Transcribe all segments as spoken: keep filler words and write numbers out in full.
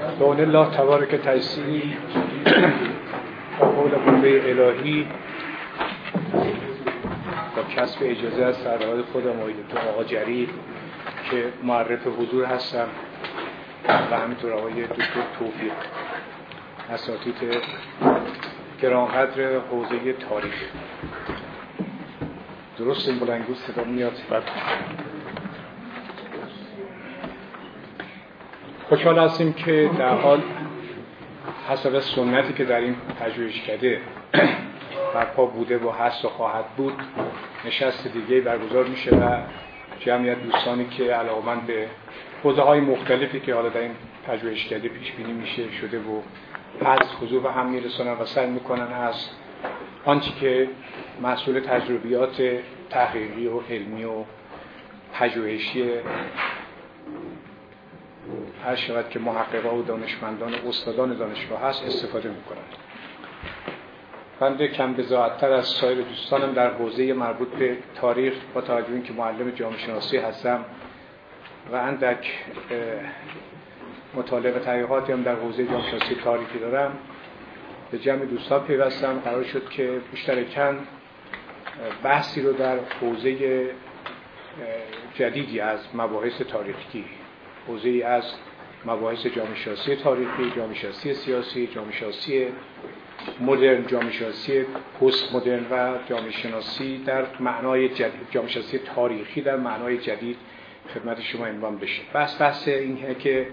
دون الله تبارک تیسیری با قول قوه الهی با کسب اجازه از سرورهای خودم و دکتر آقا جرید که معرف حضور هستم و همینطور آقای دکتر توفیق اساتید گرانقدر حوزه تاریخ. درست این بلنگوز صدا میاد؟ خوشحال هستیم که در حال حسب سنتی که در این پژوهشکده برپا بوده و هست و خواهد بود نشست دیگه برگزار میشه و جمعیت دوستانی که علاقه‌مند به حوزه‌های مختلفی که حالا در این پژوهشکده پیش بینی میشه شده و از حضور به هم میرسونن و سعی میکنن از آنچه که محصول تجربیات تحقیقی و علمی و پژوهشی هر شود که محققا و دانشمندان و استادان دانشگاه هست استفاده میکنن. بنده کم بضاعت‌تر از سایر دوستانم در حوزه مربوط به تاریخ با توجه به اینکه معلم جامعه شناسی هستم و اندک مطالعه و تحقیقاتی هم در حوزه جامعه شناسی تاریخی دارم به جمع دوستان پیوستم. قرار شد که مشترکاً بحثی رو در حوزه جدیدی از مباحث تاریخی، حوزه‌ای از مباحث جامعه شناسی تاریخی، جامعه شناسی سیاسی، جامعه شناسی مدرن، جامعه شناسی پست مدرن و جامعه شناسی در معنای جدید، جامعه شناسی تاریخی در معنای جدید خدمت شما عنوان بشه. بحث بحث اینه که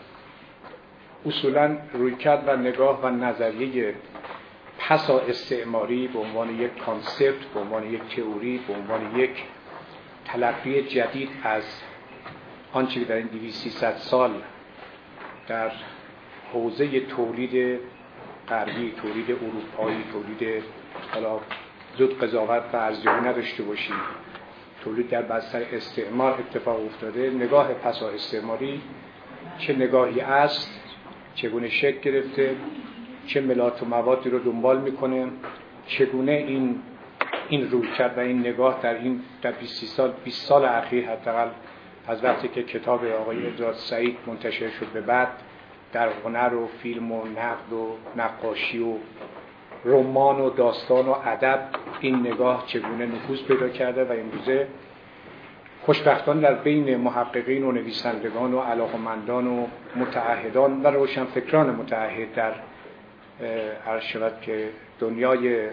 اصولاً رویکرد و نگاه و نظریه پسا استعماری به عنوان یک کانسپت، به عنوان یک تئوری، به عنوان یک تلقی جدید از آنچه که در این دویست سیصد سال در حوزه تولید غربی، تولید اروپایی، تولید حالا زود قضاوت و ارزیابی نداشته باشیم، تولید در بستر استعمار اتفاق افتاده. نگاه پسا استعماری چه نگاهی است، چگونه شکل گرفته، چه ملاک و موادی رو دنبال میکنه، چگونه این این رویکرد و این نگاه در این در بیست سال بیست سال اخیر حداقل از وقتی که کتاب آقای ادوارد سعید منتشر شد به بعد در هنر و فیلم و نقد و نقاشی و رمان و داستان و ادب این نگاه چگونه نفوذ پیدا کرده و امروزه خوشبختانه در بین محققین و نویسندگان و علاقمندان و متعهدان و روشنفکران متعهد در عرض شود که دنیای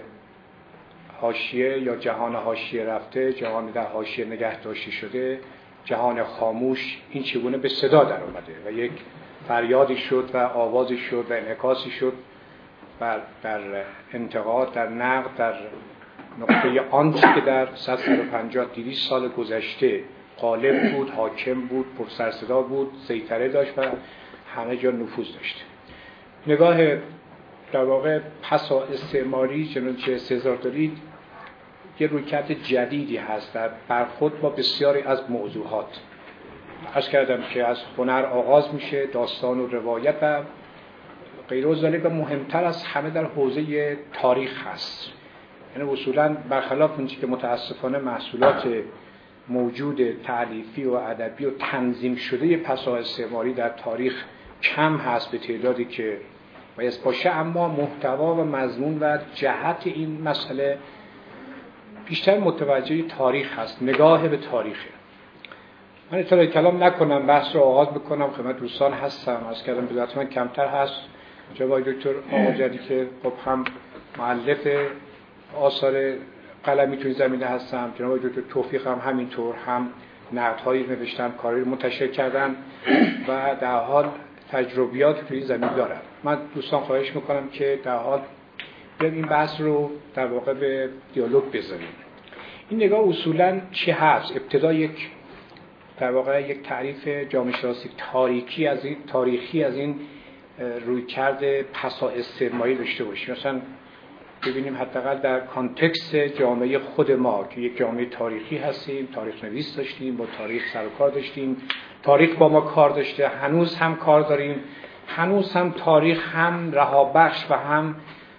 حاشیه یا جهان حاشیه رفته، جهان در حاشیه نگه داشته شده، جهان خاموش، این چگونه به صدا در اومده و یک فریادی شد و آوازی شد و انعکاسی شد بر در انتقاد، در نقد، در نقطه آنچه که در صد و پنجاه دویست سال گذشته غالب بود، حاکم بود، پر سر صدا بود، سیطره داشت و همه جا نفوذ داشت. نگاه در واقع پسا استعماری چنانچه سزار دارید یه رویکرد جدیدی هست در برخورد با بسیاری از موضوعات. عرض کردم که از هنر آغاز میشه، داستان و روایت و غیر از ذلک و مهمتر از همه در حوزه تاریخ هست. یعنی اصولاً برخلاف اونچه که متاسفانه محصولات موجود تألیفی و ادبی و تنظیم شده پسا استعماری در تاریخ کم هست به تعدادی که باید باشه، اما محتوا و مضمون و جهت این مسئله بیشتر متوجه تاریخ هست، نگاه به تاریخه. من اطلاع کلام نکنم، بحث رو آغاز بکنم. خدمت دوستان هستم، از کردم بدایت من کمتر هست. جناب دکتر آقا جری که خب هم مؤلف آثار قلمی توی زمینه هستم، جناب دکتر توفیق هم همینطور، هم نقدهایی نوشتن، کاری منتشر کردن و در حال تجربیات توی زمین دارم. من دوستان خواهش میکنم که در حال بیایم این بحث رو در واقع به دیالوگ بذاریم. این نگاه اصولاً چی هست؟ ابتدا یک در واقع یک تعریف جامعه شناسی تاریخی از این تاریخی از این رویکرد پسا استعماری داشته باشیم. مثلا ببینیم حداقل در کانتکست جامعه خود ما که یک جامعه تاریخی هستیم، تاریخ نویس داشتیم، با تاریخ سر و کار داشتیم، تاریخ با ما کار داشته، هنوز هم کار داریم، هنوز هم تاریخ هم رهابخش و هم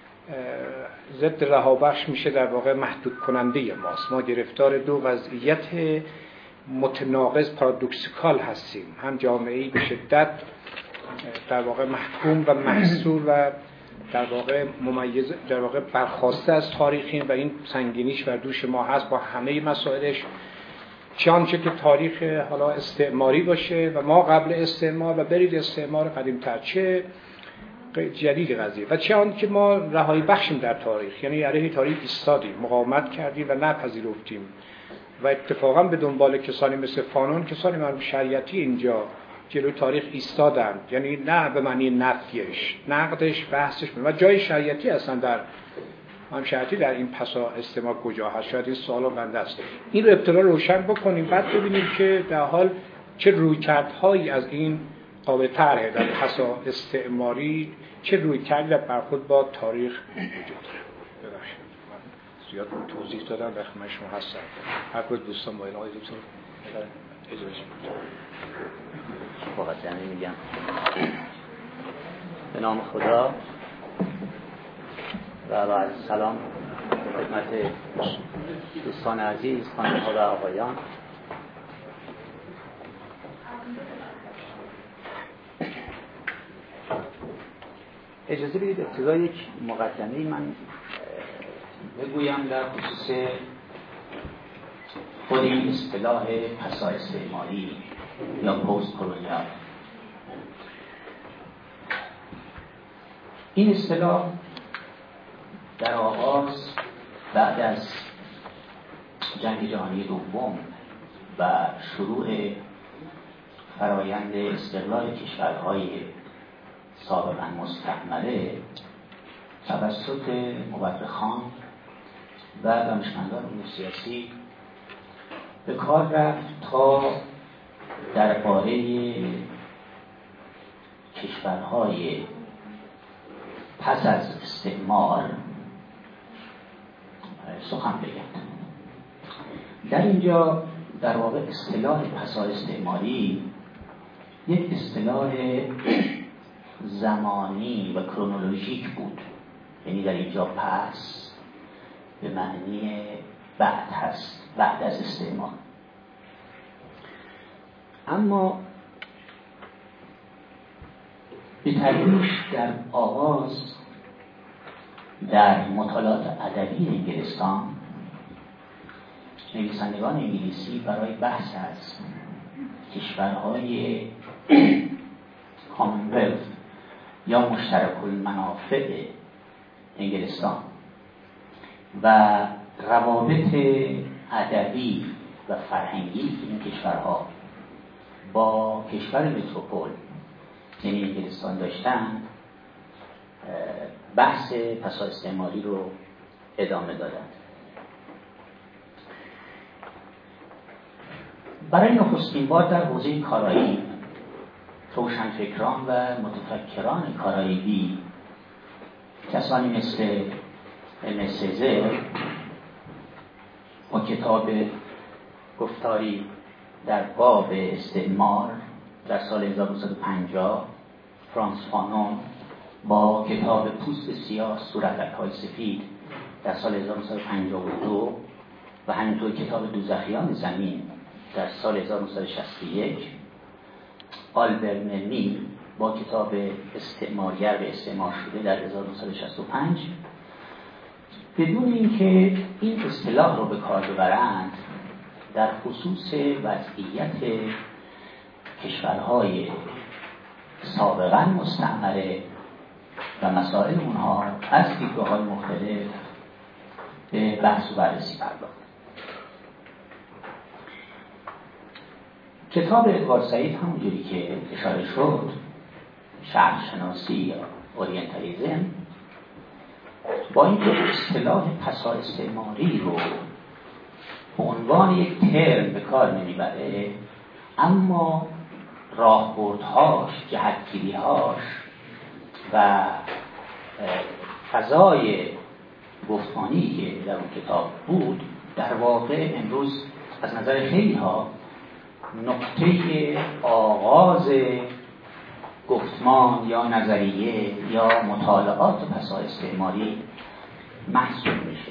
ضد رهابخش میشه، در واقع محدود کننده ماست. ما گرفتار دو وضعیت متناقض پارادوکسیکال هستیم، هم جامعه‌ای به شدت در واقع محکوم و محصور و در واقع ممیز، در واقع برخواسته از تاریخیم و این سنگینیش بر دوش ما هست با همه مسائلش، چه آنچه که تاریخ حالا استعماری باشه و ما قبل استعمار و برید استعمار قدیم‌تر، چه جدید قضیه، و چه آنچه ما رهایی بخشیم در تاریخ، یعنی علیه تاریخ ایستادیم، مقاومت کردیم و نپذیرفتیم و اتفاقا به دنبال کسانی مثل فانون، کسانی مرحوم شریعتی اینجا جلوی تاریخ ایستادند، یعنی نه به معنی نفیش، نقدش، بحثش، و جای شریعتی اصلا در هم شریعتی در این پسا استماع کجا هست؟ شاید این سوال بنده است. این رو ابتدا روشن بکنیم، بعد ببینیم که در حال چه رویکردهایی از این قابل طرحه در پسا استعماری، چه رویکردی در برخورد با تاریخ وجود داره. ببخشید من زیاد توضیح دادم، وقت من شما هستم. هر کدوم دوستان با این آقای دکتر اجازه بدید. فقط یعنی میگم به نام خدا و با سلام خدمت دوستان عزیز، خانم‌ها و آقایان. اجازه بدید ابتدا یک مقدمه‌ای من بگویم در خصوص خود این اصطلاح پسا استعماری یا پست کلونیال. این اصطلاح در آغاز بعد از جنگ جهانی دوم و شروع فرایند استقلال کشورهای سابقا مستعمره توسط مورخان و دانشمندان علوم سیاسی به کار رفت تا درباره کشورهای پس از استعمار سخن بگن. در اینجا در واقع اصطلاح پسا استعماری یک اصطلاح زمانی و کرونولوژیک بود، یعنی در اینجا پس به معنی بعد هست، بعد از استعمار. اما به تدریج در آغاز در مطالعات ادبی انگلستان نویسندگان انگلیسی برای بحث از کشورهای کامنولث یا مشترک المنافع انگلستان و روابط ادبی و فرهنگی این کشورها با کشور متروپول یعنی انگلستان داشتن، بحث پسا استعماری رو ادامه دادند. برای نخستین بار در حوزه کارائیب روشنفکران و متفکران کارائیبی کسانی مثل ابن سزر با کتاب گفتاری در باب استعمار در سال هزار و نهصد و پنجاه، فرانس فانون با کتاب پوست سیاه صورتک‌های سفید در سال هزار و نهصد و پنجاه و دو و همینطور کتاب دوزخیان زمین در سال هزار و نهصد و شصت و یک، آلبرت ملنی با کتاب استعمارگر به استعمار شده در هزار و نهصد و شصت و پنج، بدون اینکه این اصطلاح رو به کار ببرند در خصوص وضعیت کشورهای سابقا مستعمره و مسائل اونها از دیدگاه‌های مختلف به بحث و بررسی پرداخت. کتاب ادوارد سعید همونجوری که اشاره شد، شرق شناسی یا اورینتالیزم، با اینکه اصطلاح پسا استعماری رو به عنوان یک ترم به کار نمیبره، اما راهبردهاش، جهتگیری‌هاش و فضای گفتمانی که در اون کتاب بود در واقع امروز از نظر خیلی ها نقطه آغاز گفتمان یا نظریه یا مطالعات پسا استعماری محسوب میشه.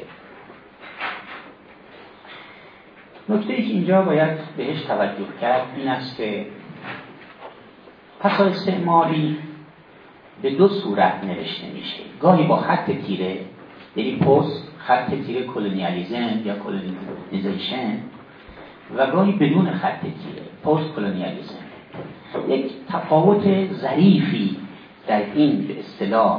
نکته‌ای که اینجا باید بهش توجه کرد این است که پسا استعماری به دو صورت نوشته میشه، گاهی با خط تیره، یعنی پست خط تیره کلونیالیزم یا کلونیزیشن، و گاهی بدون خط تیره پست کلونیالیزم. یک تفاوت ظریفی در این به اصطلاح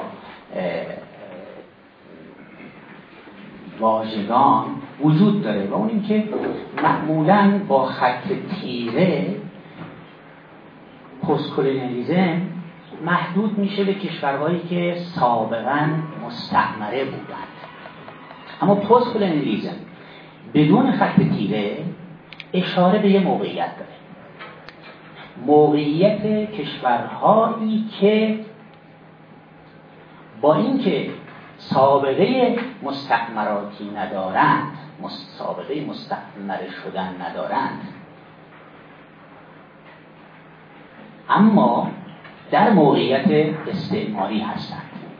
واژگان وجود داره و اون این که معمولاً با خط تیره پست کلونیالیزم محدود میشه به کشورهایی که سابقاً مستعمره بودند، اما پست کلونیالیزم بدون خط تیره اشاره به یه موقعیت داره، موقعیت کشورهایی که با اینکه سابقه مستعمراتی ندارند، سابقه مستعمره شدن ندارند، اما در موقعیت استعماری هستند.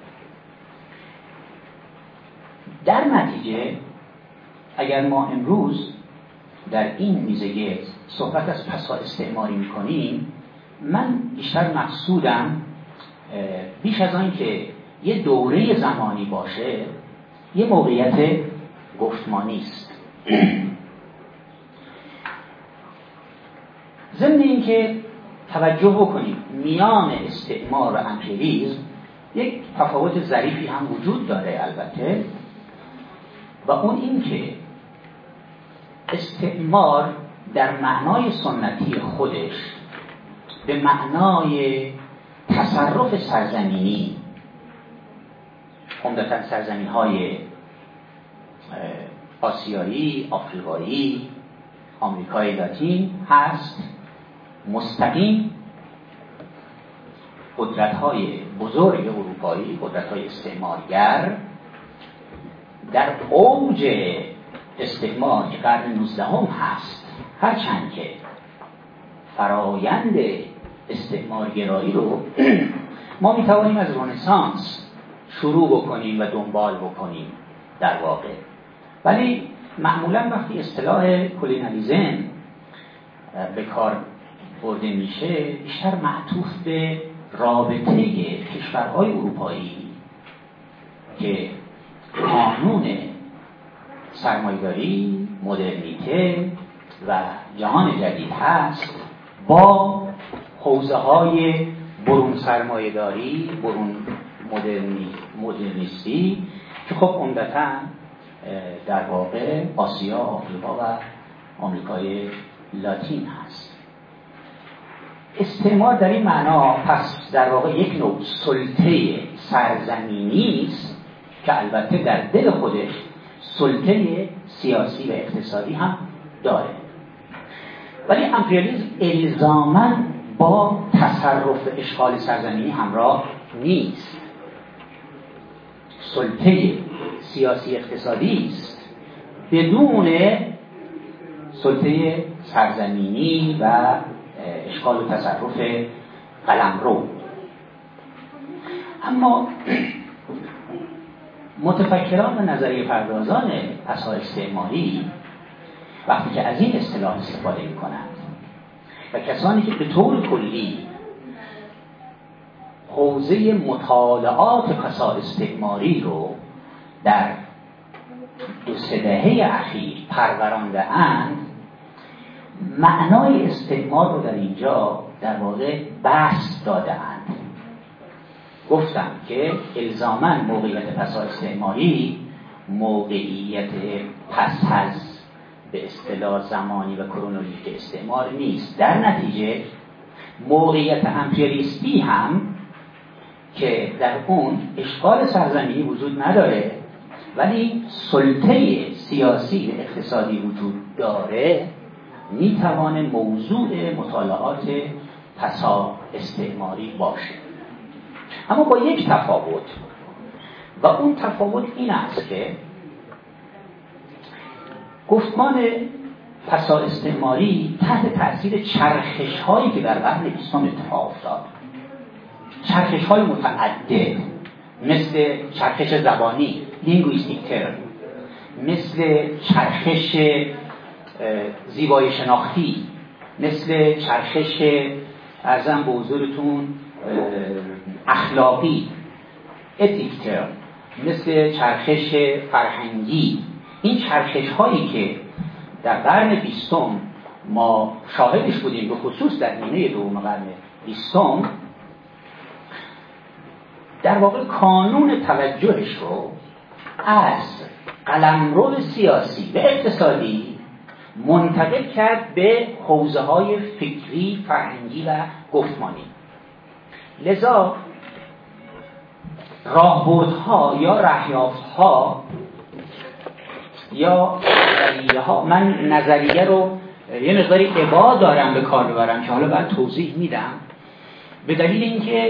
در نتیجه اگر ما امروز در این میزه صحبت از پسا استعماری میکنیم، من بیشتر مقصودم بیش از آن که یه دوره زمانی باشه، یه موقعیت گفتمانی است. ضمن این که توجه بکنیم میان استعمار و امپریالیسم یک تفاوت ظریفی هم وجود داره البته، و اون این که استعمار در معنای سنتی خودش به معنای تصرف سرزمینی، عمدتاً سرزمین‌های آسیایی، آفریقایی، آمریکای لاتین هست، مستقیم قدرت‌های بزرگ اروپایی، قدرت‌های استعمارگر در اوج استعمار که قرن نوزدهم هست، هرچند که فرایند استعمارگرایی رو ما میتوانیم از رنسانس شروع بکنیم و دنبال بکنیم در واقع، ولی معمولا وقتی اصطلاح کلونیالیسم به کار برده میشه بیشتر معطوف به رابطه کشورهای اروپایی که قانون سرمایه‌داری، مدرنیته و جهان جدید هست با حوزه های برون سرمایه‌داری، برون مدرنی، مدرنیستی که خب عمدتاً در واقع آسیا، آفریقا و آمریکای لاتین هست. استعمار در این معنا پس در واقع یک نوع سلطه سرزمینی است که البته در دل خودش سلطه سیاسی و اقتصادی هم داره، ولی امپریالیسم الزاماً با تصرف اشغال سرزمینی همراه نیست. سلطه سیاسی اقتصادی است بدون سلطه سرزمینی و اشغال و تصرف قلمرو. اما متفکران و نظریه پردازان پسا استعماری وقتی که از این اصطلاح استفاده می کنند و کسانی که به طور کلی حوزه مطالعات پسا استعماری رو در دو سه دهه اخیر پرورانده اند، معنای استعمار رو در اینجا در واقع بحث داده اند. گفتم که الزاماً موقعیت پسا استعماری موقعیت پس از به اصطلاح زمانی و کرونولوژیک استعمار نیست. در نتیجه موقعیت امپریالیستی هم که در اون اشغال سرزمینی وجود نداره ولی سلطه سیاسی و اقتصادی وجود داره، میتوانه موضوع مطالعات پسا استعماری باشه، اما با یک تفاوت، و اون تفاوت این است که گفتمان پسا استعماری تحت تأثیر چرخش هایی که در قرن بیستم اتفاق افتاد، چرخش های متعدد، مثل چرخش زبانی linguistic term، مثل چرخش زیبایی شناختی، مثل چرخش ارزم به حضورتون اخلاق اخلاقی اتیکتر، مثل چرخش فرهنگی، این چرخش هایی که در قرن بیستم ما شاهدش بودیم، به خصوص در نیمه دوم قرن بیستم، در واقع کانون توجهش رو از قلمرو سیاسی و اقتصادی منتقل کرد به حوزه های فکری، فرهنگی و گفتمانی. لذا راهبردها یا رهیافتها یا نظریه ها، من نظریه رو یه مقداری ابعاد دارم به کار ببرم که حالا بعد توضیح میدم، به دلیل اینکه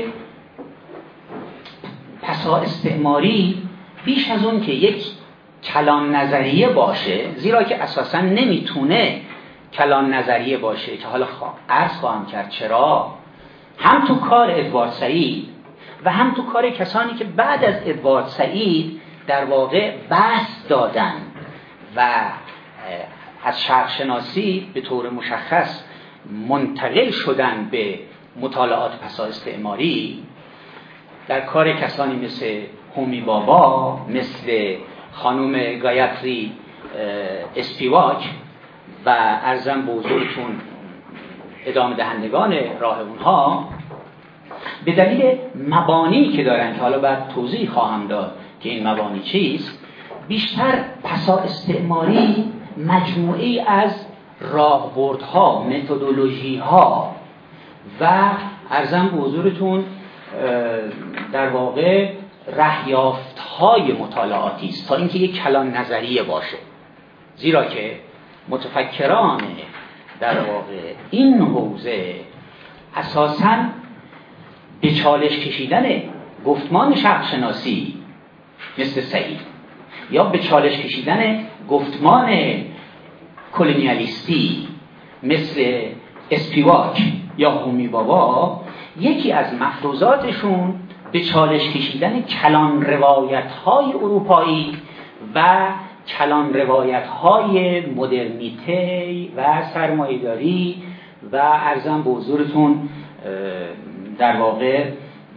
پسا استعماری بیش از اون که یک کلان نظریه باشه، زیرا که اساساً نمیتونه کلان نظریه باشه که حالا عرض خواهم کرد چرا، هم تو کار ادوارد سعید و هم تو کار کسانی که بعد از ادوارد سعید در واقع بحث دادن و از شرقشناسی به طور مشخص منتقل شدن به مطالعات پسا استعماری، در کار کسانی مثل هومی بابا، مثل خانم گایتری اسپیواک و ارزم به حضورتون ادامه دهندگان راه اونها، به دلیل مبانی که دارن که حالا بعد توضیح خواهم داد که این مبانی چیست، بیشتر پسا استعماری مجموعی از راهبردها، متدولوژی‌ها و ارزم به حضورتون در واقع رهیافت‌های مطالعاتی است تا اینکه یک کلان نظریه باشه، زیرا که متفکران در واقع این حوزه اساساً به چالش کشیدن گفتمان شرقشناسی مثل سعید یا به چالش کشیدن گفتمان کلونیالیستی مثل اسپیواک یا هومی بابا، یکی از مفروضاتشون به چالش کشیدن کلان روایت‌های اروپایی و کلان روایت‌های مدرنیته و سرمایه‌داری و ارزم به حضورتون در واقع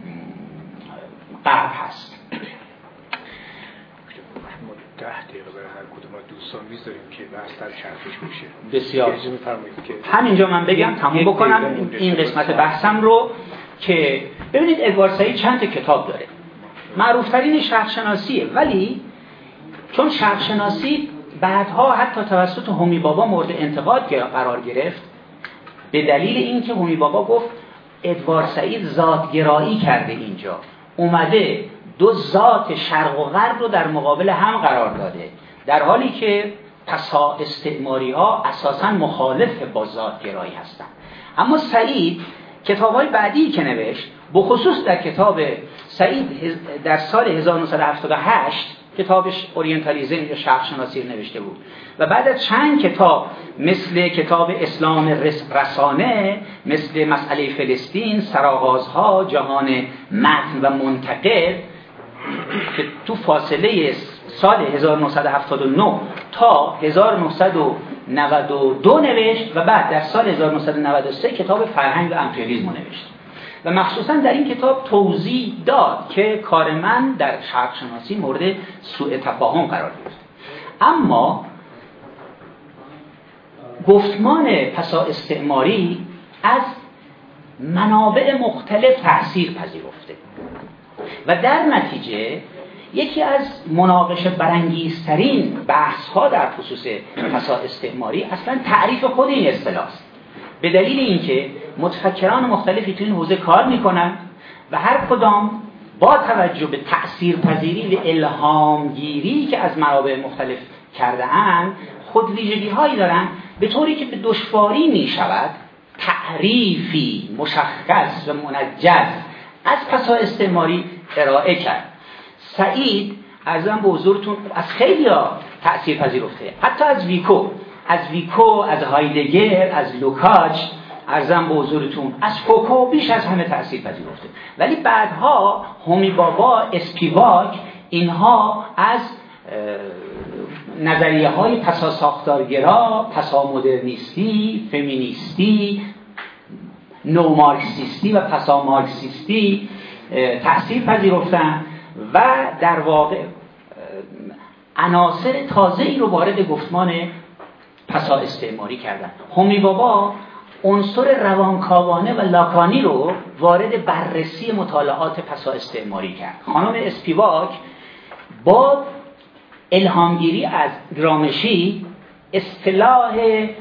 غرب هست. ده دقیقه برای هر کدوم از دوستان میذاریم که بحث در چرخش میشه. بسیار. که همینجا من بگم تموم بکنم این قسمت بحثم رو که ببینید ادوارد سعید چند تا کتاب داره. معروفترین شرقشناسیه، ولی چون شرقشناسی بعدها حتی توسط هومی بابا مورد انتقاد قرار گرفت، به دلیل اینکه هومی بابا گفت ادوارد سعید ذاتگرایی کرده، اینجا اومده دو ذات شرق و غرب رو در مقابل هم قرار داده، در حالی که پسا استعماری ها اساساً مخالف با ذاتگرایی هستند. اما سعید کتاب‌های بعدی که نوشت، بخصوص در کتاب سعید در سال هزار و نهصد و هفتاد و هشت کتابش اورینتالیزم یا شرقشناسی نوشته بود و بعد از چند کتاب مثل کتاب اسلام رسانه، مثل مسئله فلسطین، سرآغازها، جهان متن و منتقد که تو فاصله سال هزار و نهصد و هفتاد و نه تا هزار و نهصد و نود و دو نوشت و بعد در سال هزار و نهصد و نود و سه کتاب فرهنگ و امپریالیسم نوشت و مخصوصا در این کتاب توضیح داد که کار من در شرقشناسی مورد سوء تفاهم قرار گرفت. اما گفتمان پسا استعماری از منابع مختلف تأثیر پذیرفته و در نتیجه یکی از مناقشه برانگیزترین بحث ها در خصوص پسا استعماری اصلا تعریف خود این اصطلاح است، به دلیل اینکه متفکران مختلفی تو این حوزه کار میکنن و هر کدام با توجه به تأثیر پذیری و الهام گیری که از منابع مختلف کرده اند خود ویژگی هایی دارن، به طوری که به دشواری می شود تعریفی مشخص و منجز از پسا استعماری ارائه کرد. سعید ارزم به حضورتون از خیلی ها تأثیر پذیرفته، حتی از ویکو از ویکو از هایدگر، از لوکاچ، ارزم به حضورتون از فوکو بیش از همه تأثیر پذیرفته. ولی بعدها هومی بابا، اسپیواک، اینها از نظریه های پسا ساختارگرا، پسا مدرنیستی، فمینیستی، نو مارکسیستی و پسا مارکسیستی تأثیر پذیرفتن و در واقع عناصر تازه‌ای رو وارد گفتمان پسا استعماری کردن. هومی بابا عنصر روانکاوانه و لاکانی رو وارد بررسی مطالعات پسا استعماری کرد. خانم اسپیواک با الهامگیری از گرامشی اصطلاح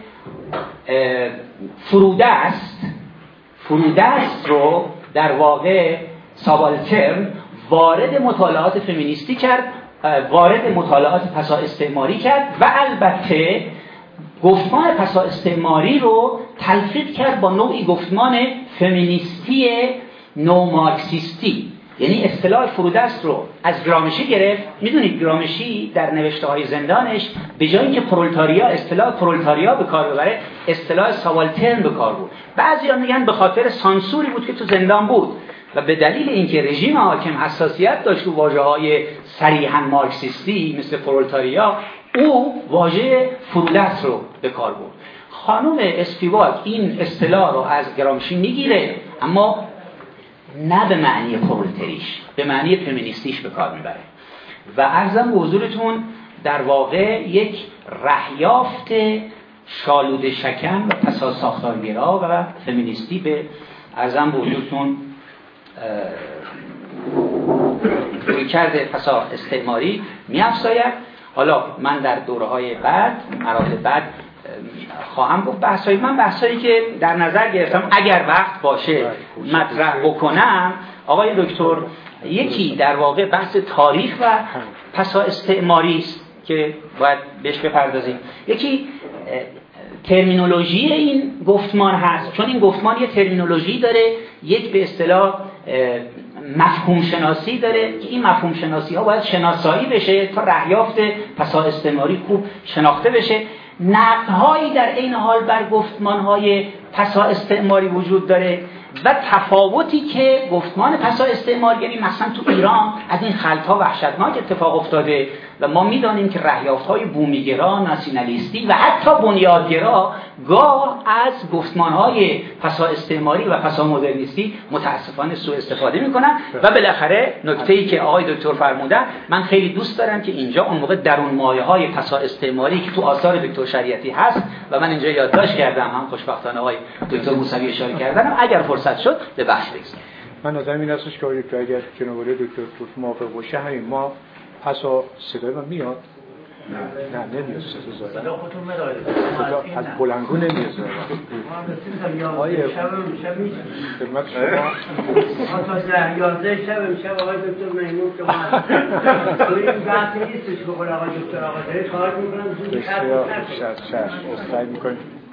فرودست فرودست رو در واقع سابالترن وارد مطالعات فمینیستی کرد، وارد مطالعات پسا استعماری کرد و البته گفتمان پسا استعماری رو تلفیق کرد با نوعی گفتمان فمینیستی نو مارکسیستی. یعنی اصطلاح فرودست رو از گرامشی گرفت. میدونید گرامشی در نوشته های زندانش به جای اینکه پرولتاریا اصطلاح پرولتاریا به کار ببره، اصطلاح سابالترن به کار بود. بعضیا میگن به خاطر سانسوری بود که تو زندان بود و به دلیل اینکه رژیم حاکم حساسیت داشت رو واژه‌های صریحاً مارکسیستی مثل پرولتاریا، او واژه فرودست رو به کار برد. خانم اسپیواک این اصطلاح رو از گرامشی میگیره، اما نه به معنی پرولتریش، به معنی فمینیستیش به کار میبره و عرضم به حضورتون در واقع یک رهیافت شالوده شکن و پسا ساختارگرا و فمینیستی به عرضم به حضورتون روی کرده پسا استعماری می‌افزاید. حالا من در دوره‌های بعد، مراحل بعد خواهم گفت بحثایی من بحثایی که در نظر گرفتم اگر وقت باشه مطرح بکنم. آقای دکتر، یکی در واقع بحث تاریخ و پسا استعماری است که باید بهش بپردازیم. یکی ترمینولوژی این گفتمان هست، چون این گفتمان یه ترمینولوژی داره، یک به اصطلاح مفهوم شناسی داره که این مفهوم شناسی ها باید شناسایی بشه تا رهیافت پسا استعماری خوب شناخته بشه. نقدهایی در این حال بر گفتمانهای پسا استعماری وجود داره و تفاوتی که گفتمان پسا استعمارگری مثلا تو ایران از این خلط‌ها وحشتناک اتفاق افتاده و ما میدانیم که رهیافت‌های بومیگرا، ناسیونالیستی و حتی بنیادگرا گاه از گفتمان‌های پسا استعماری و پسا مدرنیستی متاسفانه سوء استفاده می‌کنن و بالاخره نکته‌ای که آقای دکتر فرمودن، من خیلی دوست دارم که اینجا اون موقع درون مایه‌های پسا استعماری که تو آثار دکتر شریعتی هست و من اینجا یادداشت کردم، هم خوشبختانه آقای دکتر موسوی اشاره کردن، اگر فرصت شد به بحث بگذاریم. من نظرم این هستش که اگر جناب دکتر توف موافق باشه همین ما پسا صدای من میاد؟ نه نمیاد صدا زدن. صدا از بلندگو نمیاد زدن. آقای خدمت شما تا یازده شب شب آقای دکتر میمون که ما توی این بحث نیستش که آقای دکتر آقا داره کار میکنم زودی شش سعی میکنیم.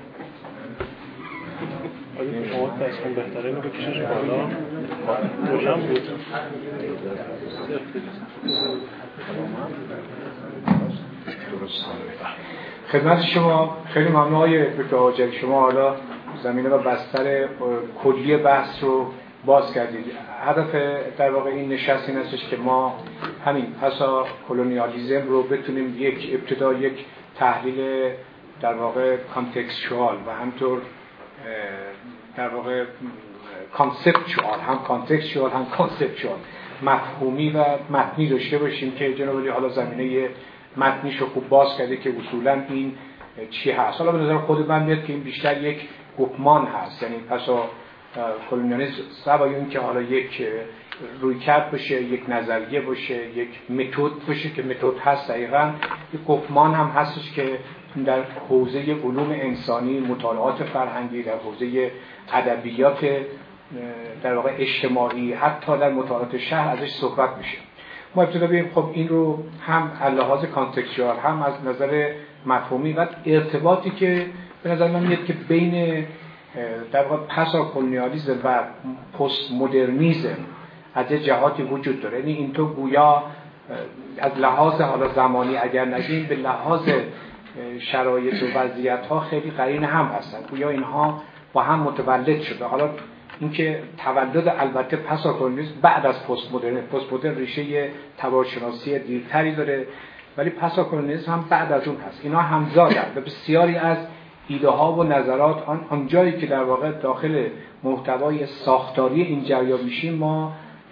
آیا شما تصمیم بهتره اینو بکشش بالا؟ روشن بود. خدمت شما خیلی ممنون آقای دکتر حاجی، شما حالا زمینه و بستر کلی بحث رو باز کردید. هدف در واقع این نشست این هستش که ما همین پسا کلونیالیسم رو بتونیم یک ابتدا یک تحلیل در واقع کانتکستوال و همطور در واقع کانسپچوال، هم کانتکستوال هم کانسپچوال، مفهومی و متنی داشته باشیم که جناب علی حالا زمینه متنیشو خوب باز کرده که اصولا این چی هست. حالا به نظر خود من میاد که این بیشتر یک گفتمان هست، یعنی پسا کلونیالیسم سوای اون که حالا یک رویکرد باشه، یک نظریه باشه، یک متد باشه که متد هست، دقیقاً یک گفتمان هم هستش که در حوزه علوم انسانی، مطالعات فرهنگی، در حوزه ادبیات در واقع اجتماعی، حتی در مطالعات شهر ازش صحبت میشه. ما ابتدا ببینیم خب این رو هم از لحاظ کانتکستوال هم از نظر مفهومی و ارتباطی که به نظر من میاد که بین در واقع پسا کلونیالیسم و پست مدرنیسم از جهاتی وجود داره. یعنی این تو گویا از لحاظ حالا زمانی اگر نگیم به لحاظ شرایط و وضعیت ها خیلی قرین هم هستن، گویا اینها با هم متولد شده. حالا اینکه تولد البته پسا کلونیالیسم بعد از پست مدرن، پست مدرن ریشه تبارشناسی دیرتری داره، ولی پسا کلونیالیسم هم بعد از اون هست. اینا همزادن و بسیاری از ایده ها و نظرات آن آن جایی که در واقع داخل محتوای ساختاری این جریان میشیم ما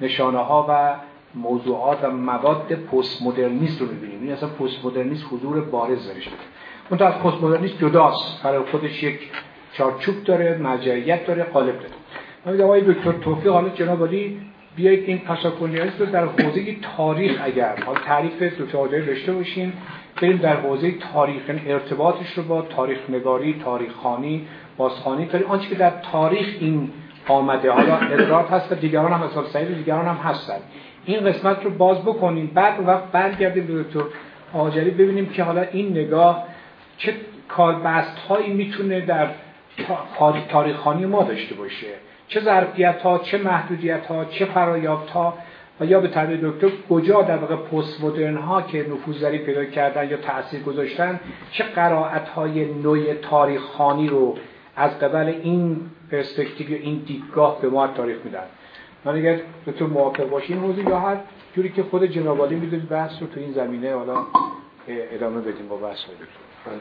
نشانه ها و موضوعات و مواد پست مدرنیست رو می‌بینیم. این اصلا پست مدرنیست حضور بارز درش داره. اون تا از پست مدرنیست جداست، برای خودش یک چارچوب داره، مرجعیت داره، قالب داره. ما میگم آقای دکتر توفیق، حالا جناب عالی بیایید این پاساکونیالیسم رو در حوزه تاریخ، اگر حالا تعریف دکتر عادلی داشته باشیم، بریم در حوزه تاریخ، ارتباطش رو با تاریخ نگاری، تاریخ خوانی، بازخوانی، تا آنچه که در تاریخ این آمده، حالا ادراک هست و دیگران هم مثال سعید و دیگران هم هستن، این قسمت رو باز بکنیم، بعد وقت برگردیم به دکتر آجری ببینیم که حالا این نگاه چه کاربست هایی میتونه در تاریخ خوانی ما داشته باشه، چه ظرفیت ها، چه محدودیت ها، چه فرایافت ها، و یا به تعبیر دکتر کجا در واقع پست مدرن ها که نفوذی پیدا کردن یا تأثیر گذاشتن چه قرائت های نوع تاریخ خوانی رو از قبل این پرسپکتیو یا این دیدگاه به ما تاریخ میدن. من اگر دکتر موافق باشین موضوع یا هر جوری که خود جناب عالی میدونید بحث رو تو این زمینه حالا ادامه بدیم با بحث های دکتر.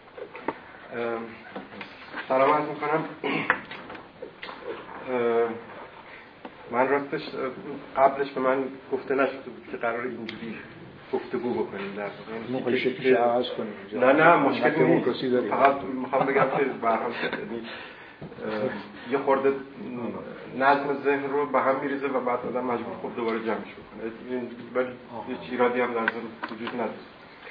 سلام عرض میکنم. من راستش قبلش به من گفته نشده بود که قرار اینجوری گفتگو بکنیم، در واقع موقع شکلش عوض کنیم. نه نه مشکلی نیست، فقط میخوام بگم که به هر حال یه خورده نظم ذهن رو به هم میریزه و بعد آدم مجبور خود دوباره جمعش بکنه، ولی هیچ ایرادی هم در ذهن وجود نداره.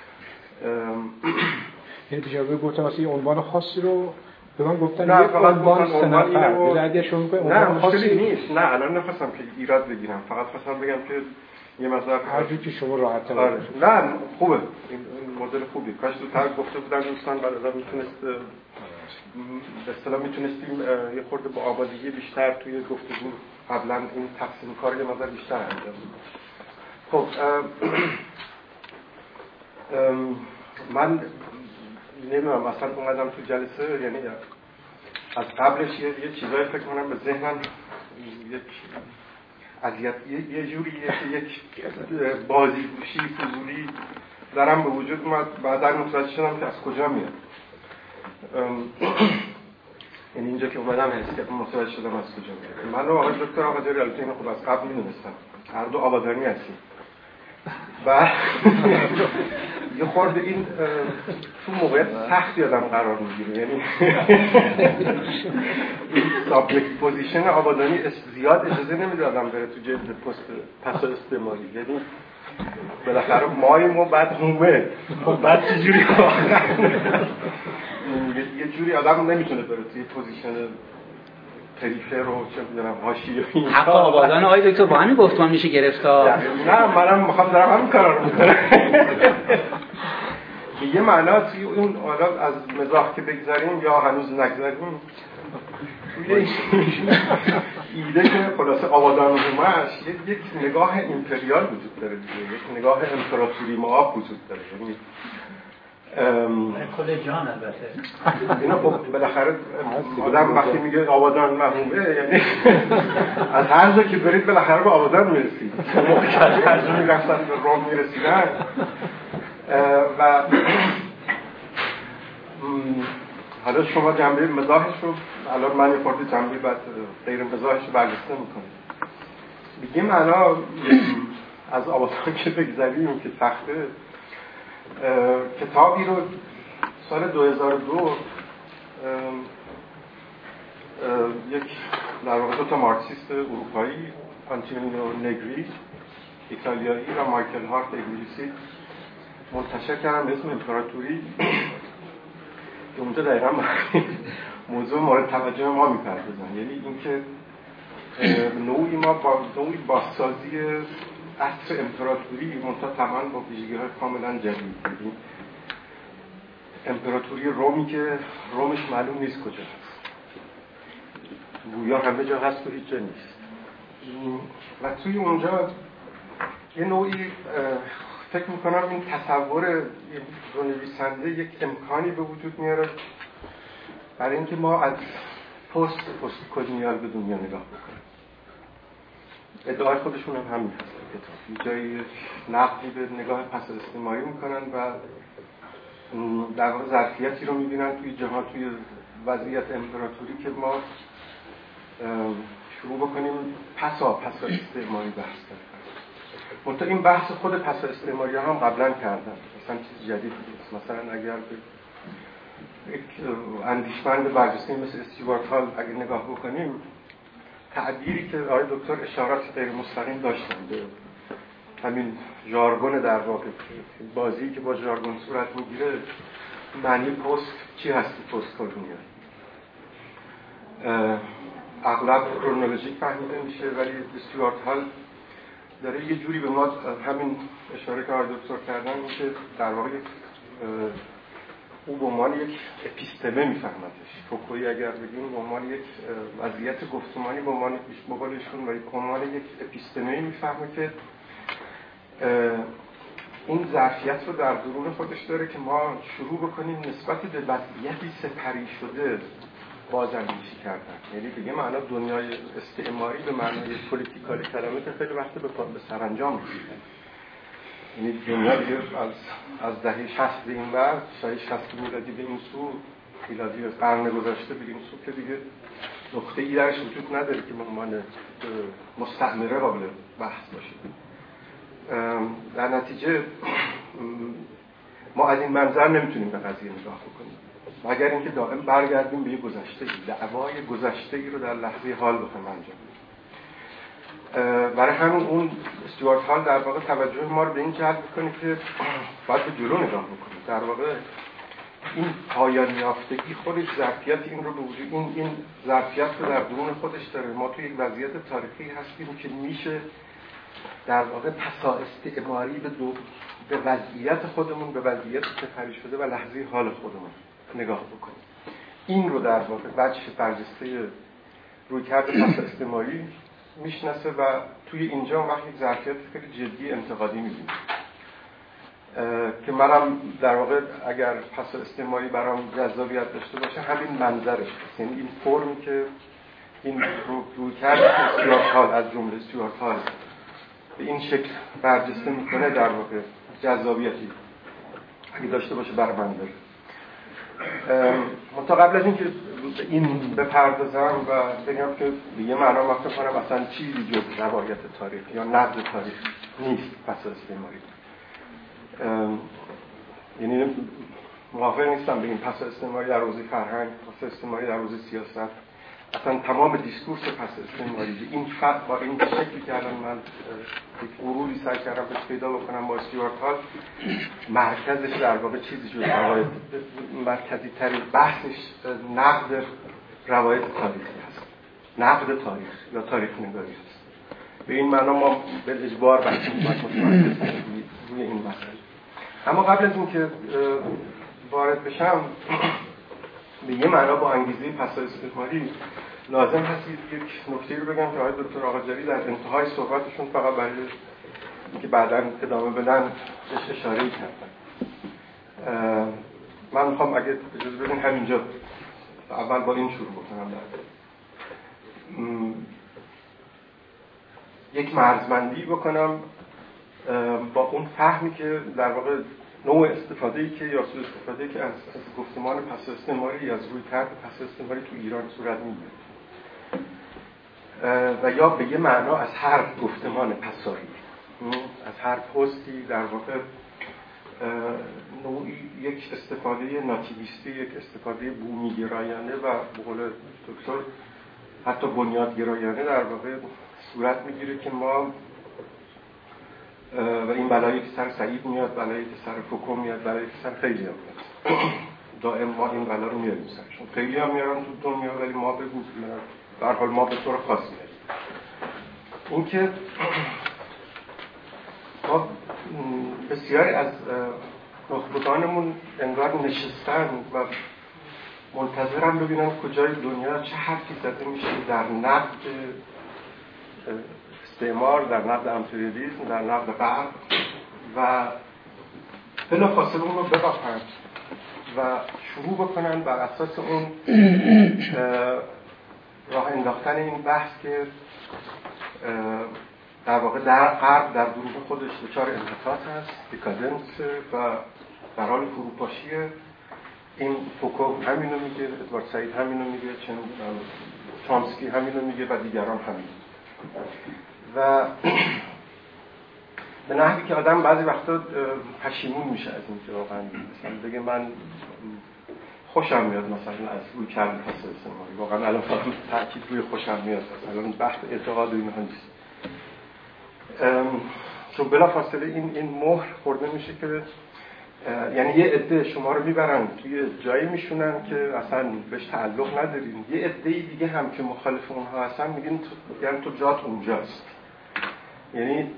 یعنی پیشاوی گفتم واسه یه عنوان خاصی رو به من گفتن نه یک عنوان سه نفر و... اگه شما میگید نه عنوان خاصی نیست. نه الان نخواستم که ایراد بگیرم، فقط خواستم بگم که یه مقدار هر جوری که شما راحت تر. آره. نه خوبه، این مدل خوبی، کاش زودتر گفته بودن دوستان، بعد از میتونست به اصطلاح میتونستیم یه خورده با آمادگی بیشتر توی گفتگو قبلا این تقسیم کار یه مقدار بیشتر انجام بدیم. خب من نمیدونم اصلا اومدم تو جلسه، یعنی از قبلش یه, یه چیزایی فکر کنم به ذهنم یک اذیت یه, یه جوری یک بازیگوشی فضولی درم به وجود اومد، بعدا متوجه شدم که از کجا میاد. یعنی اینجا که اومدم حس کردم متوجه شدم از کجا میاد. من رو آقای دکتر آقادری البته اینو خب از قبل میدونستم، هر دو آبادانی هستیم و یه خورده این تو موقعیت سختی آدم قرار میگیره، یعنی این سابجکت پوزیشن آبادانی زیاد اجازه نمیده آدم بره تو جلد پست پس استعماری، یعنی بالاخره ماییم و بعد هومه، خب بعد چجوری یه جوری آدم نمیتونه بره توی پوزیشن پریفر رو چه میدونم حاشیه این حق آبادان آقای دکتر با همین گفتمان میشه گرفتا. نه منم میخوام دارم همین کارا رو میکنم. یه معنا توی اون آدم از مزاح که بگذاریم یا هنوز نگذاریم توی ایده که خلاصه آبادان رومش یک نگاه امپریال وجود داره دیگه، یک نگاه امپراتوری معاف وجود داره، یعنی کل جان البته اینا خب بالاخره آدم وقتی میگه آبادان محمومه یعنی از هر جا که برید بالاخره به آبادان میرسید، موقعی که از هر جا میرفتن به روم میرسیدن و حالا شما جنبه مزاحش رو الان من یه خورده جنبه بعد غیر مزاحش رو بررسی میکنیم. دیگه معنا از آبادان که بگذاریم که سخته، کتابی رو سال دو هزار و دو یک در واقع دو تا مارکسیست اروپایی، آنتونیو نگری ایتالیایی و مایکل هارت انگلیسی منتشر کردن به اسم امپراتوری، که اونجا دقیقا موضوع مورد توجه ما میپردازن، یعنی اینکه نوعی ما با نوعی بازسازی عصر امپراتوری منتها تماما با ویژگی‌های کاملا جدید، امپراتوری رومی که رومش معلوم نیست کجا هست، گویا همه جا هست و هیچ جا نیست، و توی اونجا یه نوعی فکر میکنم این تصور رو نویسنده یک امکانی به وجود میاره برای اینکه ما از پست پست کلونیال به دنیا نگاه بکنیم. ادعای خودشون هم همین هست کتاب، جایی نقدی به نگاه پس استعماری میکنن و در واقع ظرفیتی رو میبینن توی جهان، توی وضعیت امپراتوری که ما شروع بکنیم پسا پسا استعماری بحث کردن. منتها این بحث خود پسا استعماری هم قبلا کردن، مثلا چیز جدید نیست. مثلا اگر یک اندیشمند برجسته مثل استیوارت هال اگر نگاه بکنیم، تعبیری که آقای دکتر اشارات غیر مستقیم داشتن به همین ژارگون در واقع بازی که با ژارگون صورت میگیره، معنی پست چی هستی پست کلونیال اغلب کرونولوژیک فهمیده میشه، ولی استیوارت هال داره یه جوری به ما همین اشاره که آقای دکتر کردن که در واقع او به عنوان یک اپیستمه میفهمدش. فوکویی اگر بگیم به عنوان یک وضعیت گفتمانی به عنوان مقالشون و به عنوان یک اپیستمه میفهمه که این ظرفیت رو در درون خودش داره که ما شروع بکنیم نسبت به وضعیتی سپری شده بازاندیشی کردن. یعنی به یه معنا دنیای استعماری به معنای پولیتیکال کلمه که خیلی وقت به سرانجام رسیده. یعنی دنیا دیگه از از دهه شصت به این ور، دهه شصت میلادی به این سو، میلادی قرن گذشته به این سو، که دیگه نقطه‌ای درش وجود نداره که به عنوان مستعمره قابل بحث باشه. در نتیجه ما از این منظر نمیتونیم به قضیه نگاه بکنیم، مگر اینکه دائم برگردیم به یه گذشته‌ای، دعوای گذشته‌ای رو در لحظه حال بخوایم انجام بدیم. برای همون اون استیوارت هال در واقع توجه ما رو به این جلب می‌کنه که باید به جلو نگاه بکنیم. در واقع این پایان یافتگی خودش ظرفیت این رو به وجود این این ظرفیت رو در درون خودش داره. ما توی یک وضعیت تاریخی هستیم که میشه در واقع پسا استعماری به دو به وضعیت خودمون، به وضعیت سپری شده و لحظه حال خودمون نگاه بکنیم. این رو در واقع وجه برجسته رویکرد پسا استعماری میشناسه و توی اینجا وقتی یک ظرفیت خیلی جدی انتقادی می‌بینیم که منم در واقع اگر پسا استعماری برام جذابیت داشته باشه همین منظرش، یعنی این فرمی که این رو رویکرد استیوارت هال از جمله استیوارت هال به این شکل برجسته میکنه در واقع جذابیتی اگه داشته باشه برای من داره. منتها قبل از اینکه این بپردازم و بگم که به یه معنا فکر کنم اصلا چیزی جز روایت تاریخ یا نقد تاریخ نیست پسا استعماری. یعنی موافق نیستم بگیم پسا استعماری در حوزه فرهنگ، پسا استعماری در حوزه سیاست، اصلا تمام دیسکورس پس استعماری این فرق با این شکلی که الان من یک وروری سعی کردم بهش پیدا بکنم با استیوارت هال، مرکزش در واقع چیزی جز روایت، مرکزی ترین بحثش نقد روایت تاریخی هست، نقد تاریخ یا تاریخ نگاری هست. به این معنا ما به اجبار بحث متمرکز روی این مسئله. اما قبل از اینکه وارد بشم به یه معنا با انگیزه پسا استعماری لازم هست یک نکته رو بگم که آقای دکتر آقاجاری در انتهای صحبتشون فقط برای اینکه بعداً ادامه بدن بهش اشاره کردن. من میخوام اگه اجازه بدین همینجا اول با این شروع بکنم. در یک مرزبندی بکنم با اون فهمی که در واقع نوع استفاده‌ای که یا سوء استفاده‌ای که از, از گفتمان پسا استعماری از رویکرد پسا استعماری تو ایران صورت میگیره و یا به یه معنا از هر گفتمان پسایی، از هر پستی در واقع نوعی یک استفاده ناتیویستی، یک استفاده بومی‌گرایانه و به قول دکتر حتی بنیادگرایانه در واقع صورت میگیره که ما و این بلایی که سر سعید میاد، بلایی که سر فوکو میاد، بلایی که سر خیلی هم میاد، دائم ما این بلا رو میاریم سرشون. خیلی هم میارن تو دنیا ولی ما به در حال ما به طور خاص میاریم. این که ما بسیاری از نخبگانمون انگار نشستن و منتظرم ببینم کجای دنیا چه حرفی زده میشه در نقد استعمار، در نقد امپریالیسم، در نقد غرب و بلافاصله اون رو بقاپند و شروع بکنن بر اساس اون راه انداختن این بحث که در واقع در غرب در دروغ خودش دچار انحطاط هست، دیکادنس و در حال فروپاشیه. این فوکو همینو میگه، ادوارد سعید همینو میگه، چند چامسکی همین رو میگه و دیگران همین. و به نحوی که آدم بعضی وقتا پشیمون میشه از این که واقعا مثلا بگه من خوشم میاد مثلا از روی کرد پس استعماری، واقعا الان فقط تاکید روی خوشم میاد، الان بحث اعتقاد و اینها نیست، چون بلافاصله این این مهر خورده میشه که یعنی یه عده شما رو میبرن توی جایی میشونن که اصلا بهش تعلق ندارین، یه عده دیگه هم که مخالف اونها هستن میگن تو یعنی تو جات اونجاست. یعنی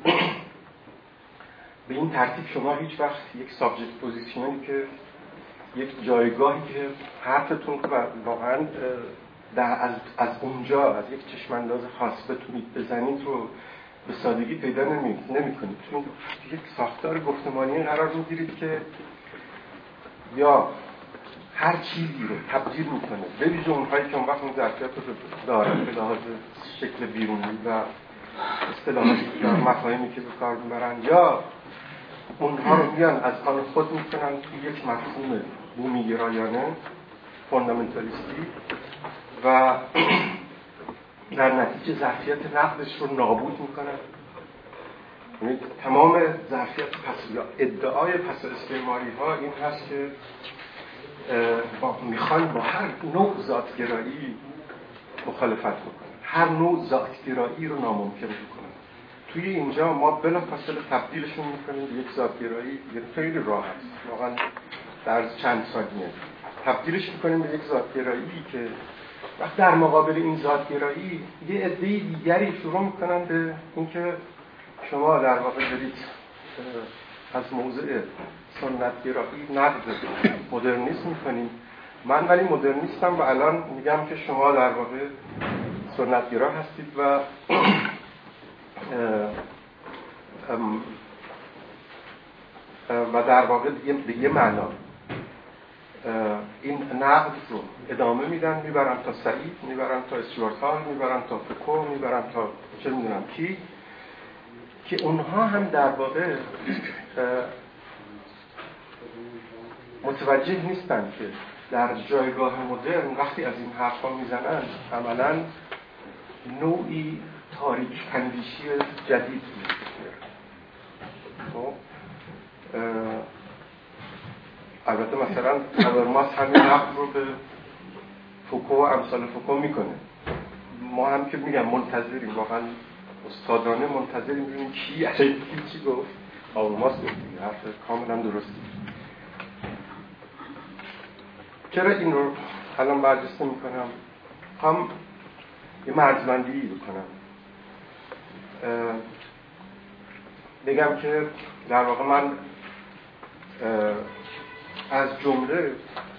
به این ترتیب شما هیچ وقت یک سابجکت پوزیشنی که یک جایگاهی که حرفتون واقعا در از از اونجا از یک چشمانداز خاص بتونید بزنید رو به سادگی پیدا نمی نمی‌کنید. چون یک ساختار گفتمانی قرار می‌گیرید که یا هر چیزی رو تبدیل می‌کنه به ویژه اونهایی که اون وقت اون ظرفیت رو دارن به لحاظ شکل بیرونی و اصطلاحاتی که مفاهیمی که به کار می‌برن، یا اونها رو میان از آن خود می‌کنن توی یک مفهوم بومی‌گرایانه فاندامنتالیستی و در نتیجه ظرفیت نقدش رو نابود میکنن. یعنی تمام ظرفیت پس یا ادعای پس استعماری ها این هست که میخوان با هر نوع ذاتگرایی مخالفت بکنن، هر نوع ذاتگرایی رو ناممکن بکنن. توی اینجا ما بلافاصله تبدیلشون میکنیم به یک ذاتگرایی، یعنی خیلی راحت واقعا در چند ثانیه تبدیلش میکنیم به یک ذاتگرایی که وقت در مقابل این ذاتگرایی یه عده دیگری شروع میکنن به اینکه شما در واقع دارید از موضع سنتگرایی نقد مدرنیسم میکنید. من ولی مدرنیستم و الان میگم که شما در واقع سنتگرا هستید و اه ام و در واقع به یه معنا این نقد رو ادامه میدن، میبرن تا سعید، میبرن تا استیوارت هال، میبرن تا فوکو، میبرن تا چه میدونم کی، که اونها هم در واقع متوجه نیستن که در جایگاه مدرن وقتی از این حرفا میزنن عملا نوعی تاریک اندیشی جدید میشه. خب البته مثلا هابرماس همین نقد رو به فوکو و امثال فوکو میکنه. ما هم که میگم منتظریم، واقعا استادانه منتظریم ببینیم کی علیه چی گفت. هابرماس گفت دیگه، حرف کاملا درستی. چرا این رو الان برجسته میکنم؟ هم یه مرزبندی بکنم، بگم که در واقع من از جمله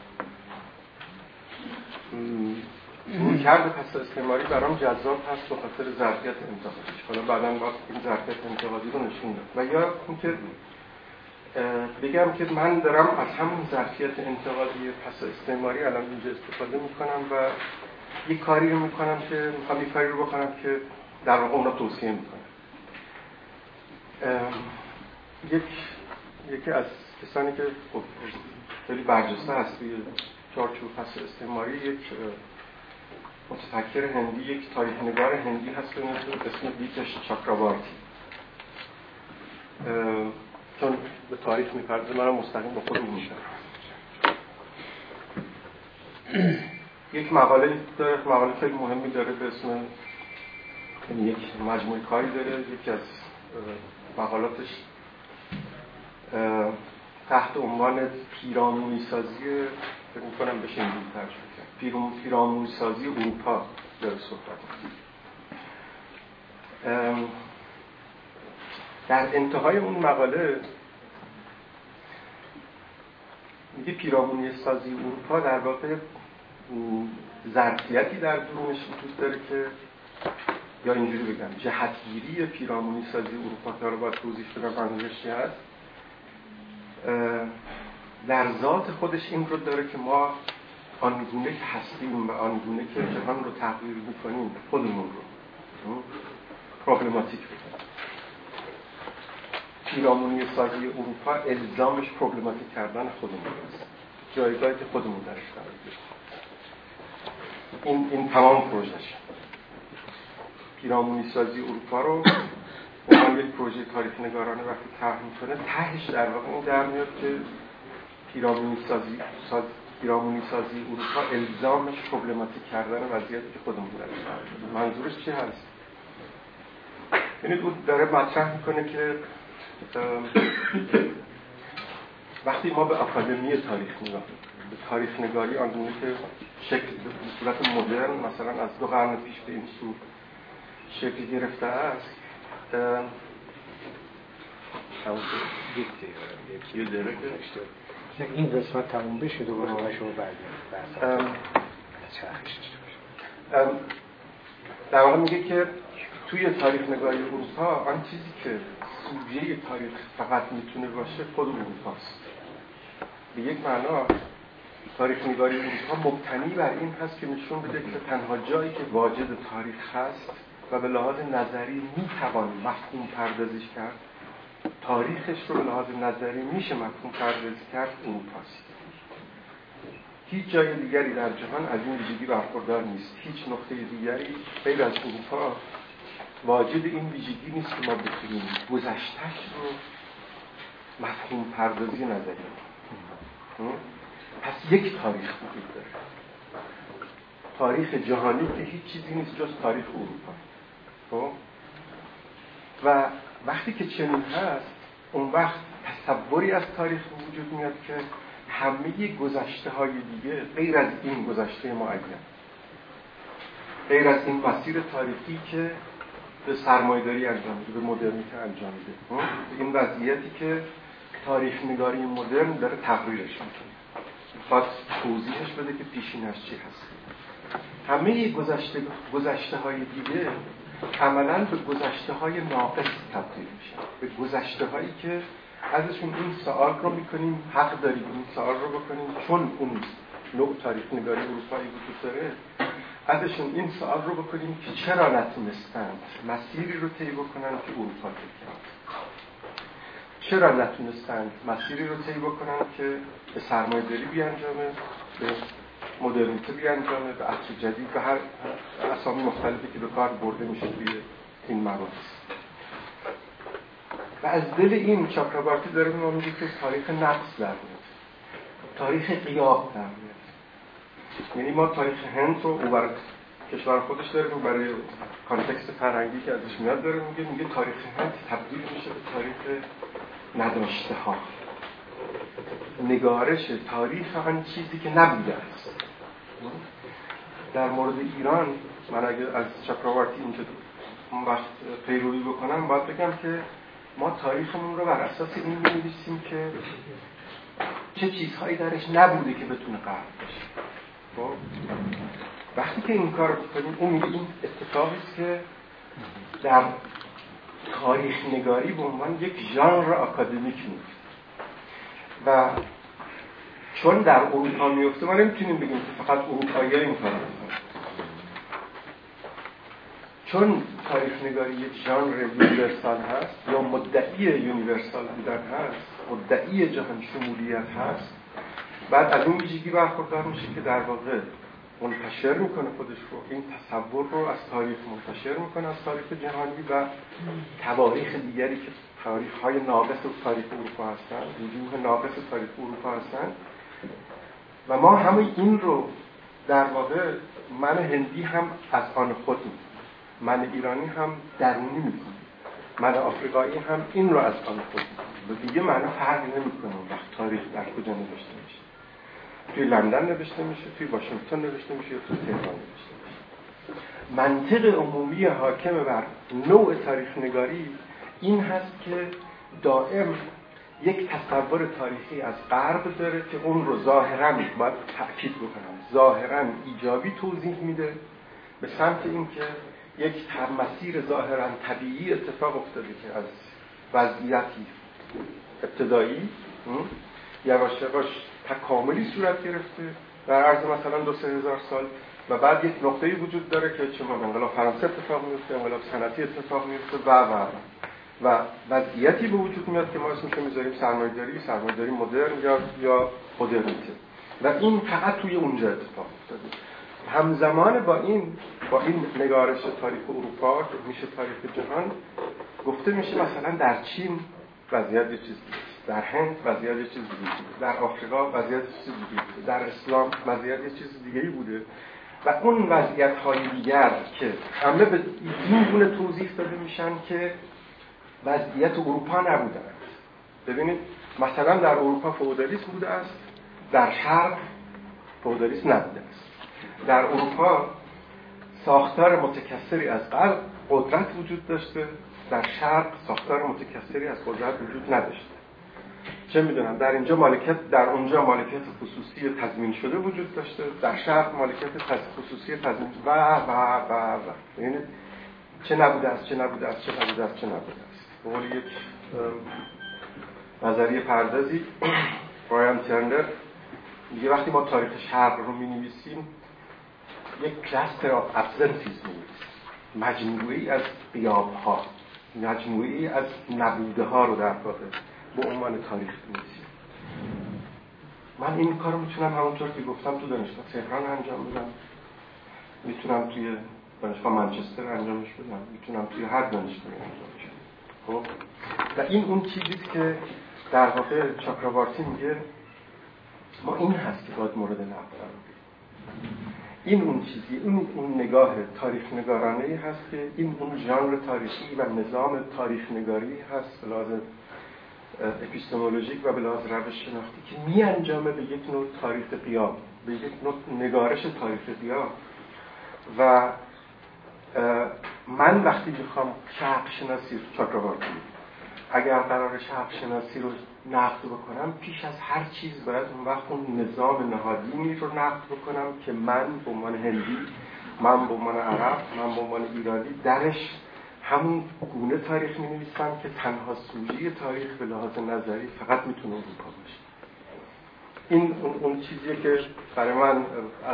رویکرد پس استعماری برام جذاب هست به خاطر ظرفیت انتقادیش. حالا بعداً باید این ظرفیت انتقادی رو نشون داد. و یا اینکه بگم که من دارم از همون ظرفیت انتقادی پس استعماری الان اینجا استفاده میکنم و یک کاری رو میکنم که میخوام یک کاری رو بکنم که در واقع اونا توصیه میکنم. یک یکی از کسانی که خیلی برجسته هست توی چارچوب پس استعماری یک متفکر هندی، یک تاریخ نگار هندی هست به اسم دیکش چاکرابارتی. چون به تاریخ میپرده منم مستقیم با خودم میشم. یک مقاله داره، مقاله خیلی مهمی داره به اسم، یک مجموعه کاری داره، یکی از مقالاتش تحت عنوان پیرامونی سازی، فکر می‌کنم بشه اینجوری ترجمه کرد، پیرام پیرامونی سازی اروپا داره صحبت می‌کنه. در انتهای اون مقاله میگه پیرامونی سازی اروپا در واقع ظرفیتی در درونش وجود داره که، یا اینجوری بگم جهتگیری پیرامونی سازی اروپا که رو باید توضیح بدم منظورش چی هست، در ذات خودش این رو داره که ما آنگونه که هستیم و آنگونه که جهان رو تغییر میکنیم خودمون رو پروبلماتیک بکنیم. پیرامونی سازی اروپا الزامش پروبلماتیک کردن خودمون است، جایگاهی که خودمون درش قرار گرفتیم. این این تمام پروژهش پیرامونی سازی اروپا رو اون یک پروژه تاریخ نگارانه وقتی طرح می‌کنه تهش در واقع این در میاد که پیرامونی سازی ساز پیرامونی سازی اروپا الزامش پروبلماتیک کردن وضعیتی که خودمون داریم. منظورش چی هست؟ یعنی اون داره مطرح میکنه که وقتی ما به آکادمی تاریخ نگاه به تاریخ نگاری آنگونه که شکل به صورت مدرن مثلا از دو قرن پیش به این سو شکل گرفته است، یه دره که این قسمت تموم بشه دوباره باشه و برگرد در واقع میگه که توی تاریخ نگاری اروپا آن چیزی که سوژه تاریخ فقط میتونه باشه خود اروپاست. به یک معنا تاریخ نگاری اروپا مبتنی بر این هست که نشون بده که تنها جایی که واجد تاریخ هست و به لحاظ نظری میتوان مفهوم پردازیش کرد، تاریخش رو به لحاظ نظری میشه مفهوم پردازی کرد، اروپاست. هیچ جای دیگری در جهان از این ویژگی برخوردار نیست. هیچ نقطه دیگری غیر از اروپا واجد این ویژگی نیست که ما بتونیم گذشته‌اش رو مفهوم پردازی نظری کنیم. پس یک تاریخ وجود داره، تاریخ جهانی که هیچ چیزی نیست جز تاریخ اروپا. خب و وقتی که چنین هست، اون وقت تصوری از تاریخ وجود میاد که همه گذشته های دیگه غیر از این گذشته معین، غیر از این مسیر تاریخی که به سرمایه‌داری انجام میده، به مدرنیته انجام میده، این وضعیتی که تاریخ نگاری مدرن داره تقریرش میکنه، میخواد توضیحش بده که پیشینش چی هست. همه گذشته گذشته های دیگه عملاً به گذشته های ناقص تبدیل میشن، به گذشته هایی که ازشون این سوال رو میکنیم، حق داریم این سوال رو بکنیم چون اون نوع تاریخ نگاری اروپایی وجود داره، ازشون این سوال رو بکنیم که چرا نتونستند مسیری رو طی بکنن که اروپا طی کرد، چرا نتونستند مسیری رو طی بکنن که به سرمایه‌داری بیانجامه، به مدرنیته بیانجامه، به عصر جدید، به هر اسامی مختلفی که به کار برده میشه توی این مباحث. و از دل این چاکرابارتی داره ما میگه که تاریخ نقص در میاد، تاریخ غیاب در میاد. یعنی ما تاریخ هند رو اوبر کشور خودش داریم و برای کانتکست فرهنگی که ازش میاد داره میگه میگه تاریخ هند تبدیل میشه به تاریخ نداشته ها، نگارش تاریخ آن چیزی که نبوده است. در مورد ایران من اگه از چاکرابارتی اینجا اون وقت پیروی بکنم باید بگم که ما تاریخمون رو بر اساس این می‌نویسیم که چه چیزهایی درش نبوده که بتونه غرق بشه. خب وقتی که این کار رو بکنیم اون میگه این اتفاقی است که در تاریخ نگاری به عنوان یک ژانر آکادمیک میفته و چون در اروپا میفته ما نمیتونیم بگیم که فقط اروپایی‌ها این کار رو میکنن، چون تاریخ نگاری یک ژانر یونیورسال هست یا مدعی یونیورسال بودن هست، مدعی جهان شمولیت هست، بعد از اون ویژگی برخوردار میشه که در واقع منتشر میکنه خودش رو، این تصور رو از تاریخ منتشر میکنه، از تاریخ جهانی و تواریخ دیگری که تاریخ‌های ناقص تاریخ اروپا هستن، وجوه ناقص تاریخ اروپا هستن. و ما همه این رو در واقع من هندی هم از آن خود میکنم، من ایرانی هم درونی میکنم، من آفریقایی هم این رو از آن خود میکنم و دیگه معنی فرقی نمیکنه وقت تاریخ در کجا نوشته میشه، توی لندن نوشته میشه، توی واشنگتن نوشته میشه یا توی تهران نوشته میشه. منطق عمومی حاکم بر نوع تاریخ نگاری این هست که دائم یک تصور تاریخی از غرب داره که اون رو ظاهراً باید تأکید بکنم ظاهراً ایجابی توضیح میده به سمت این که یک مسیر ظاهراً طبیعی اتفاق افتاده که از وضعیتی ابتدایی یواش یواش تکاملی صورت گرفته در عرض مثلا دو سه هزار سال و بعد یک نقطه‌ای وجود داره که چه ما انقلاب فرانسه اتفاق میفته، انقلاب صنعتی اتفاق میفته و و و وضعیتی به وجود میاد که ما اسمش رو میذاریم سرمایه‌داری، سرمایه‌داری مدرن یا یا مدرنیته و این فقط توی اونجا اتفاق افتاده. همزمان با این با این نگارش تاریخ اروپا که میشه تاریخ جهان، گفته میشه مثلا در چین وضعیت یه چیز دیگه، در هند وضعیت یه چیز دیگه، در آفریقا وضعیت یه چیز دیگه، در اسلام وضعیت یه چیز دیگه‌ای بوده و اون وضعیت‌های دیگر که همه به این گونه توضیح داده میشن که وضعیت اروپا نبوده است. ببینید مثلا در اروپا فئودالیسم بوده است، در شرق فئودالیسم نبوده است. در اروپا ساختار متکثری از قدرت وجود داشته، در شرق ساختار متکثری از قدرت وجود نداشته. چه میدونم در اینجا مالکیت، در اونجا مالکیت خصوصی تضمین شده وجود داشته، در شرق مالکیت خصوصی تضمین و و و و یعنی چه نبوده است چه نبوده است چه نبوده است چه نبوده است. به قول یک نظریه پردازی برایان ترنر میگه وقتی ما تاریخ شرق رو می‌نویسیم یک کلاستر آف ابسنتیز می‌نویسیم، مجموعه‌ای از غیاب‌ها، مجموعه‌ای از نبوده‌ها رو در واقع به عنوان تاریخ می‌نویسیم. من این کارو میتونم همونطور که گفتم تو دانشگاه تهران انجام بدم، میتونم توی دانشگاه منچستر انجامش بدم، میتونم توی هر دانشگاهی انجامش بدم. خب و این اون چیزی که در واقع چاکراوارتی میگه ما این هست که باید مورد نقد قرار بدیم. این اون چیزی، این اون نگاه تاریخ نگارانه‌ای هست که این اون ژانر تاریخی و نظام تاریخ نگاری هست به لحاظ اپیستمولوژیک و به لحاظ روش شناختی که می انجامه به یک نوع تاریخ قیام، به یک نوع نگارش تاریخ قیام. و من وقتی میخوام شرق شناسی چاکراوارتی، اگر قرار شرق شناسی رو نقد بکنم، پیش از هر چیز باید اون وقت اون نظام نهادینی رو نقد بکنم که من به عنوان هندی، من به عنوان عرب، من به عنوان ایرانی درش همون گونه تاریخ می‌نویسم که تنها سوژه تاریخ به لحاظ نظری فقط میتونه اروپا باشه. این اون, اون چیزیه که برای من از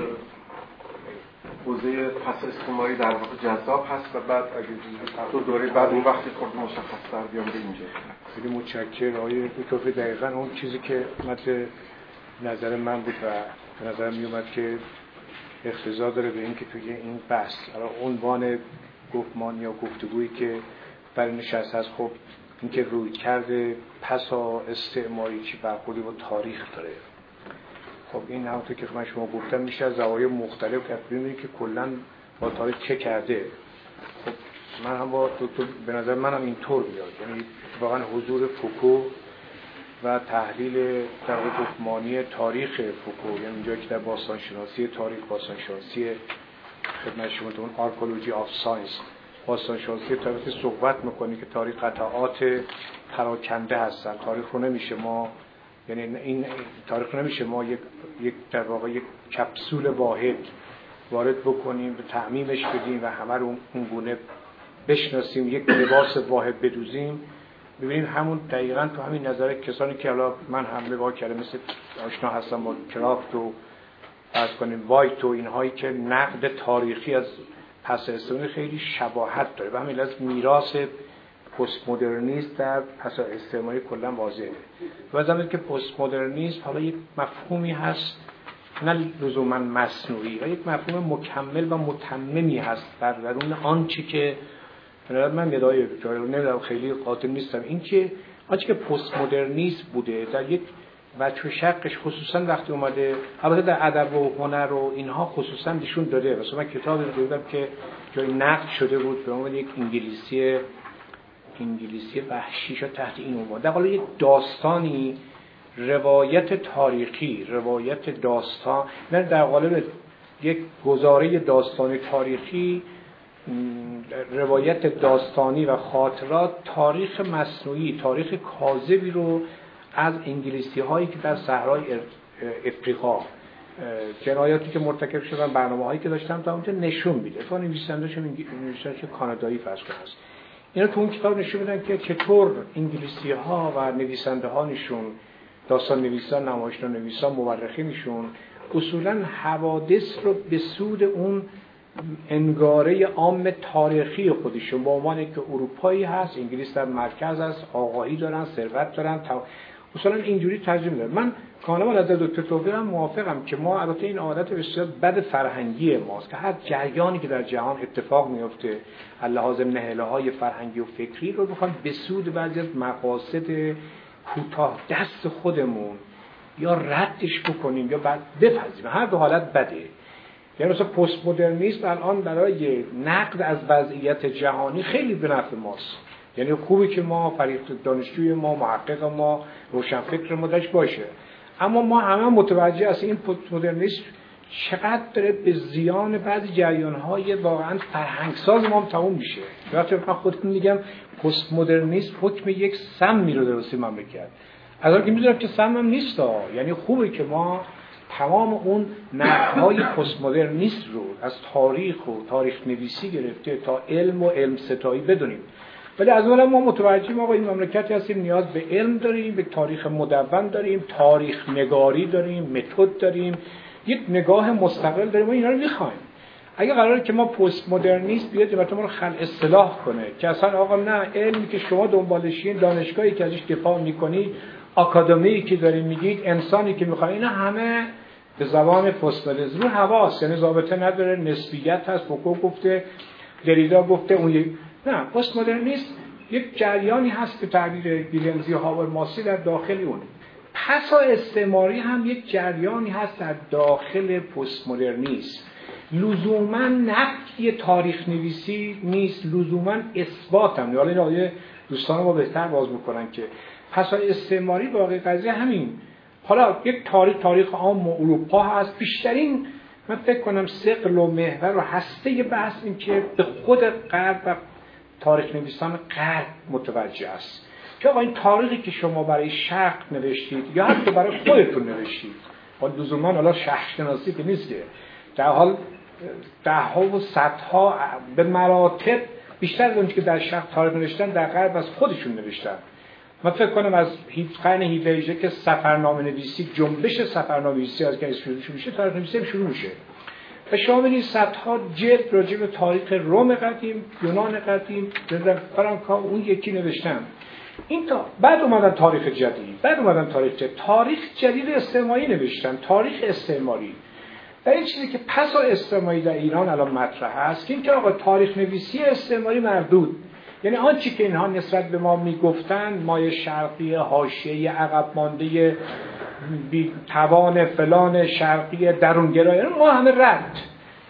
حوزه پس استعماری در واقع جذاب هست و بعد اگه تو دوره بعد اون وقتی خورد مشخص‌تر بیام به اینجا. خیلی متشکرم آقای کوتوفی. دقیقاً اون چیزی که مد نظر من بود و به نظر می اومد که اقتضا داره به این که توی این بحث عنوان گفتمان یا گفتگویی که برای نشست هست، خب این که روی کرده پسا استعماری چی برخوردی با تاریخ داره. خب این همونطور که من شما گفتم میشه از زوایای مختلف که ببینید که کلا با تاریخ چه کرده. خب من هم با دکتر به نظر منم اینطور میاد، یعنی واقعا حضور فوکو و تحلیل در گفتمانی تاریخ فوکو، یعنی اینجا که در باستانشناسی تاریخ، باستانشناسی خدمت شما اون آرکولوژی آف ساینس، باستانشناسی تاریخ صحبت میکنی که تاریخ قطعات پراکنده هستن. تاریخ رو نمیشه ما، یعنی این تاریخ رو نمیشه ما یک یک در واقع یک کپسول واحد وارد بکنیم و تعمیمش بدیم و همه رو اون گونه بشناسیم، یک لباس واحد بدوزیم. ببینید همون دقیقاً تو همین نظر کسانی که حالا من هم نگاه کردم مثل آشنا هستم با کرافت و فرض کنیم وایت و اینهایی که نقد تاریخی از پس استعماری خیلی شباهت داره و همین از میراث پست مدرنیسم در پس استعماری کلا واضحه. و زمانی که پست مدرنیسم حالا یک مفهومی هست نه لزوما مصنوعی و یک مفهوم مکمل و متممی هست در درون آنچه که من ندای جای رو نمیدونم خیلی قاطع نیستم، این که آنچه که پست مدرنیسم بوده در یک وجه شقش خصوصا وقتی اومده، البته در ادب و هنر و اینها خصوصا نشون داده. مثلا من کتابی رو دیدم که جای نقد شده بود به عنوان یک انگلیسی انگلیسی وحشی شد تحت این عنوان، در واقع یک داستانی، روایت تاریخی، روایت داستان، نه در قالب یک گزاره داستانی تاریخی، روایت داستانی و خاطرات، تاریخ مصنوعی، تاریخ کاذبی رو از انگلیسی هایی که در صحرای افریقا جنایاتی که مرتکب شدن، برنامه هایی که داشتن تا اونجا نشون میده. تو نویسنده‌اش نویسنده کانادایی فرض کنید، اینا تو اون کتاب نشون میدن که چطور انگلیسی ها و نویسنده ها نشون، داستان نویسان، نمایشنامه نویسان، مورخینشون اصولا حوادث رو به سود اون انگاره عام تاریخی خودشون با عنوان که اروپایی هست، انگلیس در مرکز است، آگاهی دارن، ثروت دارن، مثلا اینجوری ترجمه می‌دن. من کاملا با نظر دکتر توفیق هم موافقم که ما البته این عادت بسیار بد فرهنگی ماست که هر جریانی که در جهان اتفاق میفته لحاظ نهله‌های فرهنگی و فکری رو بخوام به سود بعضی از مقاصد کوتاه دست خودمون یا ردش بکنیم یا بعد بپذیریم. هر دو حالت بده. یعنی مثلا پست مدرنیسم الان برای نقد از وضعیت جهانی خیلی به نفع ماست. یعنی خوبه که ما فریق دانشجوی ما، محقق ما، روشنفکر ما داشت باشه. اما ما همه متوجه هستیم این پست مدرنیسم چقدر داره به زیان بعضی جریان‌های واقعا فرهنگساز ما هم تموم میشه. وقتی من خودم میگم پست مدرنیسم حکم یک سمی رو درستی مملکت. از اون که میدونم که سم هم نیست ها. یعنی خوبه که ما تمام اون نقدهای پست مدرنیست رو از تاریخ و تاریخ نویسی گرفته تا علم و علم ستایی بدونیم. ولی از اون ما متوجه ما با این مملکتی هستیم نیاز به علم داریم، به تاریخ مدون داریم، تاریخ نگاری داریم، متد داریم، یک نگاه مستقل داریم و اینا رو می‌خوایم. اگه قراره که ما پست مدرنیست بیاد و ما رو خلق اصطلاح کنه که اصلا آقا نه، علمی که شما دنبالشین، دانشگاهی که ازش دفاع می‌کنید، آکادمیایی که دارین میگید، انسانی که می‌خواد، اینا همه به زبان پست مدرنیسم رو حواس، یعنی ضابطه نداره، نسبیت هست، فوکو گفته، دریدا گفته، اون یک نه. پست مدرنیسم یک جریانی هست که تعبیر گیلنزی و هاورماسی در داخل اون. پسا استعماری هم یک جریانی هست در داخل پست مدرنیسم. لزوما نقدی تاریخ نویسی نیست، لزوما اثبات هم. حالا این آیه دوستان ما بهتر باز میکنن که پسا استعماری واقعی قضیه همین. حالا یک تاریخ تاریخ عام اروپا هست، بیشترین من فکر کنم ثقل و محور و هسته بحث این که به خود غرب و تاریخ نویسان غرب متوجه است که آقا این تاریخی که شما برای شرق نوشتید یا حتی برای خودتون نوشتید، حالا لزوما حالا شرق شناسی که نیست، که در حال ده ها و صدها به مراتب بیشتر از اون که در شرق تاریخ نوشتن در غرب از خودشون نوشتن. من فکر کنم از قرن هفدهم که سفرنامه نویسی، جنبش سفرنامه نویسی از که شروع میشه، تاریخ نویسی شروع میشه. و شما ببینید صدها جلد راجع به تاریخ روم قدیم، یونان قدیم، فرانکا اون یکی نوشتن. این تا بعد اومدن تاریخ جدید، بعد اومدن تاریخ جدید، تاریخ جدید استعماری نوشتن، تاریخ استعماری. و این چیزی که پسا استعماری در ایران الان مطرح است که اینکه آقا تاریخ نویسی استعماری مردود، یعنی آنچه که اینها نسبت به ما میگفتن، مایه شرقی، حاشیه، عقب مانده، بی توان فلان، شرقی، درونگرایی، ما همه رد.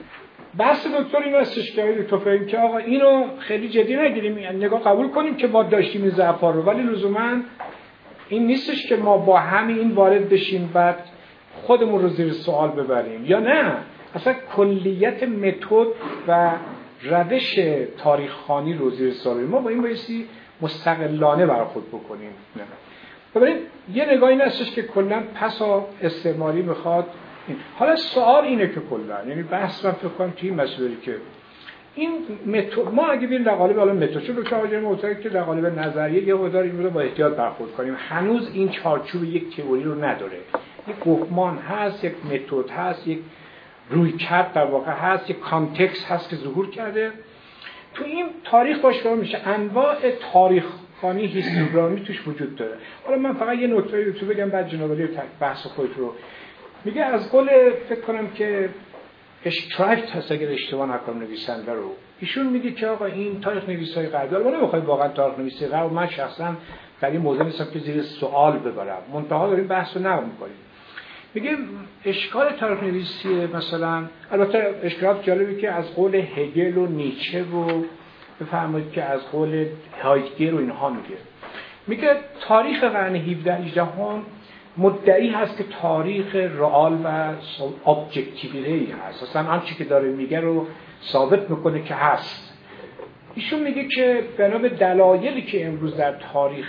بحث دکتر اینو استشکاری تو فهم که آقا اینو خیلی جدی نگیریم، یعنی نگاه قبول کنیم که ما داشتیم این ضعف‌ها رو، ولی لزوما این نیستش که ما با همین وارد بشیم بعد خودمون رو زیر سوال ببریم، یا نه اصلا کلیت متد و روش تاریخ خوانی رو زیر سوال ببریم. ما با این بایستی مستقلانه برای خود بکنیم. نه ببینید یه نگاه این هستش که کلا پسا استعماری میخواد این. حالا سوال اینه که کلا یعنی بحث من فکر کنم توی این مسئله که این متد، ما اگه ببینیم در قالب الان متد چون دکتر آقای معتقد که در قالب نظریه یه مقدار این رو با احتیاط برخورد کنیم، هنوز این چارچوب یک تئوری رو نداره. یک گفتمان هست، یک متد هست، یک رویکرد در واقع هست، یک کانتکست هست که ظهور کرده. تو این تاریخ باشه میشه انواع تاریخ خوانی هیستوگرامی توش وجود داره. حالا من فقط یه نکته رو تو بگم بعد جناب علی بحث خودت رو میگه. از قول فکر کنم که اشترایفت هست اگر اشتباه نکنم نویسنده رو، ایشون میگه که آقا این تاریخ نویسای غربی، ما نمیخوایم واقعا تاریخ نویسی غرب، من شخصا در این موضوع نیستم که زیر سوال ببرم، منتها داریم بحث رو نقد می‌کنیم. میگه اشکال تاریخ نویسی مثلا، البته اشکالات جالبی که از قول هگل و نیچه و بفرمایید که از قول هایدگر و اینها میگه. میگه تاریخ قرن هفدهم هجدهم مدعی هست که تاریخ رئال و ابجکتیویتی هست، اصلا آنچه که داره میگه رو ثابت میکنه که هست. ایشون میگه که بنا به دلایلی که امروز در تاریخ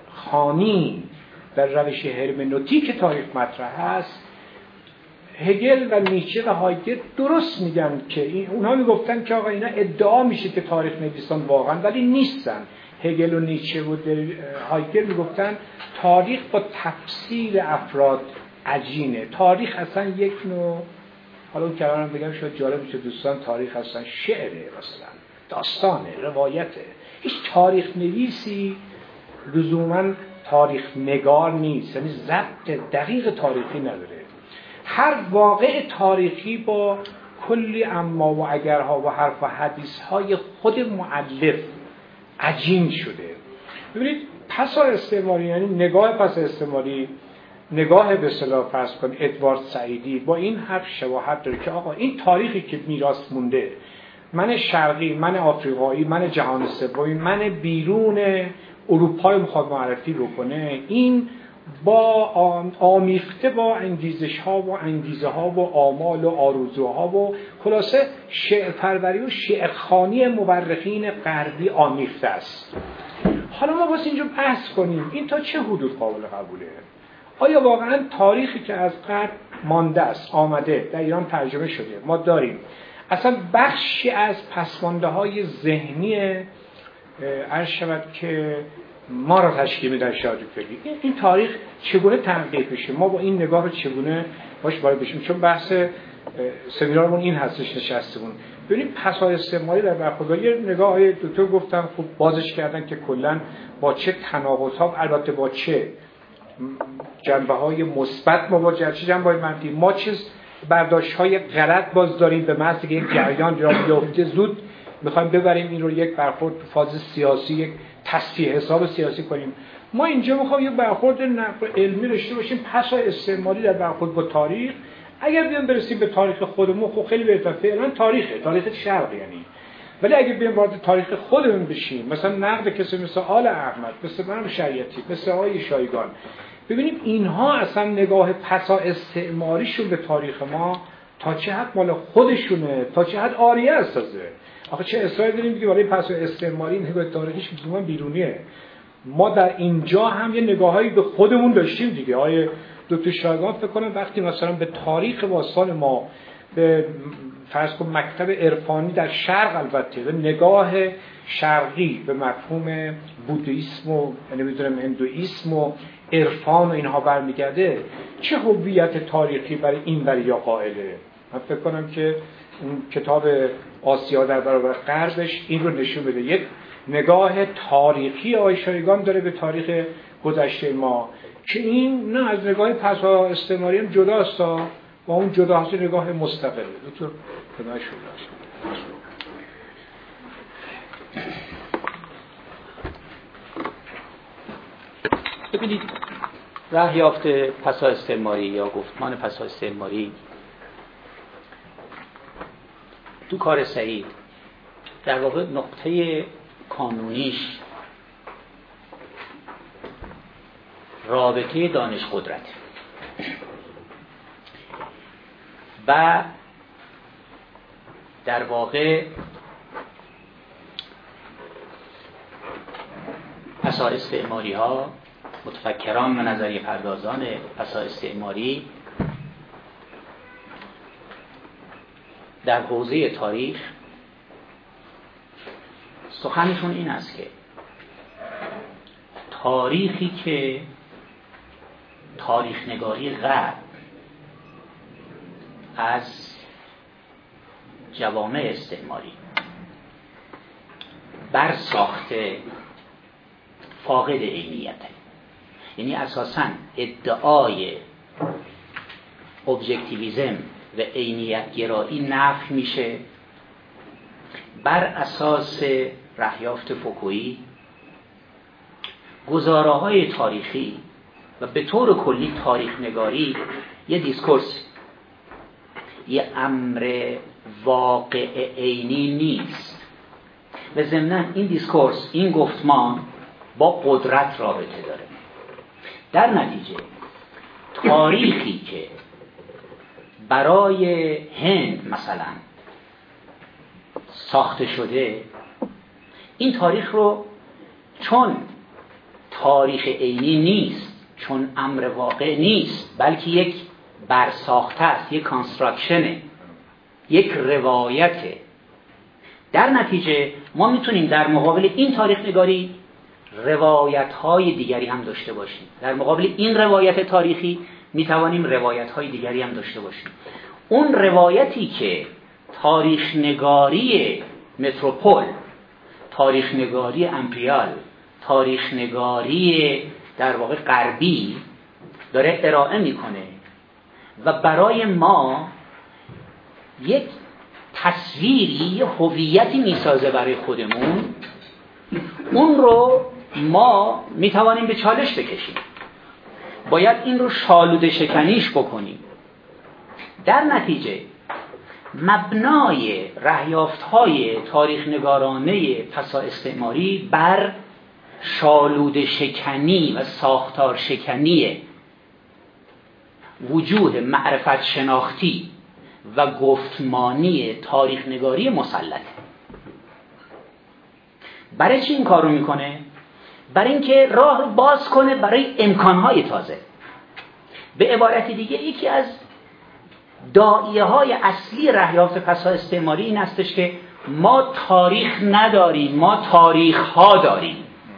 خوانی در روش هرمنوتیک تاریخ مطرح هست، هگل و نیچه و هایدگر درست میگن که این اونها میگفتن که آقا اینا ادعا میشه که تاریخ نویسان واقعا، ولی نیستن. هگل و نیچه و هایدگر میگفتن تاریخ با تفسیر افراد عجینه، تاریخ اصلا یک نوع، حالا اون کلام بگم شاید جالب بشه دوستان، تاریخ اصلا شعره، مثلا داستانه، روایته. هیچ تاریخ نویسی لزوما تاریخ نگار نیست، یعنی ضبط دقیق تاریخی نداره. هر واقع تاریخی با کلی اما و اگرها و حرف و حدیثهای خود مؤلف عجین شده. ببینید پسا استعماری یعنی نگاه پس استعماری، نگاه به اصطلاح فرض کن ادوارد سعیدی با این حرف شباهت داره که آقا این تاریخی که میراث مونده، من شرقی، من آفریقایی، من جهان سومی، من بیرون اروپا میخواد معرفی بکنه، این با آمیخته با انگیزش ها و انگیزه ها و آمال و آرزوها و خلاصه شعر پروری و شعرخوانی مورخین غربی آمیخته است. حالا ما واسه اینجا بحث کنیم این تا چه حدود قابل قبوله؟ آیا واقعا تاریخی که از غرب مانده است، آمده، در ایران ترجمه شده، ما داریم، اصلا بخشی از پسمانده های ذهنی عرض شود که ما را تشکیل میدن شاید فکری، این, این تاریخ چگونه تحقیق بشه، ما با این نگاه رو چگونه باش وارد بشیم؟ چون بحث سمینارمون این هستش نشستمون. ببینید پسا استعماری در برخورد یه نگاه های دکتر گفتن خوب بازش کردن که کلا با چه تناقض‌ها، البته با چه جنبه های مثبت مواجه، چه جنبه های منفی، ما چیز برداشت های غلط باز داریم به محض که یک جریان را بیافته زود میخوایم ببریم این رو یک برخورد تو فاز سیاسی، یک تصفیه حساب سیاسی کنیم. ما اینجا میخوایم یک برخورد نقد علمی داشته باشیم پسا استعماری در برخورد با تاریخ. اگر بیان برسیم به تاریخ خودمون خب خیلی بهتر، فعلا تاریخه، تاریخ شرق یعنی. ولی اگه بیان وارد تاریخ خودمون بشیم، مثلا نقد کسی مثل آل احمد، مثل من شریعتی، مثل آقای شایگان، ببینیم اینها اصلا نگاه پسا استعماریشون به تاریخ ما تا چه حد مال خودشونه، تا چه حد آریه اساسه. آخه چه اصراری داریم که برای پسا استعماری نگاه تاریخیش که بیرونیه. ما در اینجا هم یه نگاهایی به خودمون داشتیم دیگه. آیه دکتر شایگان فکر کنم وقتی مثلا به تاریخ باستان ما، به فرض کن مکتب عرفانی در شرق، البته به نگاه شرقی به مفهوم بودیسم و نمیدونم هندویسم و عرفان و اینها برمیگرده، چه هویت تاریخی برای این برای یا قائله؟ من فکر کنم که اون کتاب آسیا در برابر غربش این رو نشون بده. یک نگاه تاریخی آقای شایگان داره به تاریخ گذشته ما که این نه از نگاه پسا استعماری هم جداست، با اون جدا هست نگاه مستقله. دکتر خدای شما. ببینید راه یافته پسا استعماری یا گفتمان پسا استعماری تو کار سعید در واقع نقطه کانونیش رابطه دانش قدرت و در واقع پسا استعماری ها، متفکران و نظریه پردازان پسا استعماری در حوزه تاریخ سخنشون این است که تاریخی که تاریخ نگاری غرب از جوامع استعماری بر ساخته فاقد عینیته، یعنی اساساً ادعای ابژکتیویسم و عینیت گرایی نفی میشه بر اساس رهیافت فوکویی. گزاره‌های تاریخی و به طور کلی تاریخ نگاری یه دیسکورس، یه امر واقع عینی نیست و ضمناً این دیسکورس، این گفتمان با قدرت رابطه داره. در نتیجه تاریخی که برای هند مثلا ساخته شده، این تاریخ رو چون تاریخ عینی نیست، چون امر واقع نیست، بلکه یک برساخته است، یک کانستراکشنه، یک روایته. در نتیجه ما میتونیم در مقابل این تاریخ نگاری روایت‌های دیگری هم داشته باشیم. در مقابل این روایت تاریخی میتوانیم روایت‌های دیگری هم داشته باشیم. اون روایتی که تاریخ نگاری متروپول، تاریخ نگاری امپریال، تاریخ نگاری در واقع غربی داره ارائه میکنه و برای ما یک تصویری، هویتی میسازه برای خودمون، اون رو ما میتوانیم به چالش بکشیم. باید این رو شالوده شکنیش بکنیم. در نتیجه مبنای رهیافت‌های تاریخ نگارانه پسا استعماری بر شالوده شکنی و ساختار شکنی وجوه معرفت شناختی و گفتمانی تاریخ نگاری مسلطه. برای چی این کار رو میکنه؟ برای اینکه راه رو باز کنه برای امکانهای تازه. به عبارت دیگه یکی از داعیه های اصلی رهیافت پسا استعماری این هستش که ما تاریخ نداریم، ما تاریخ ها داریم.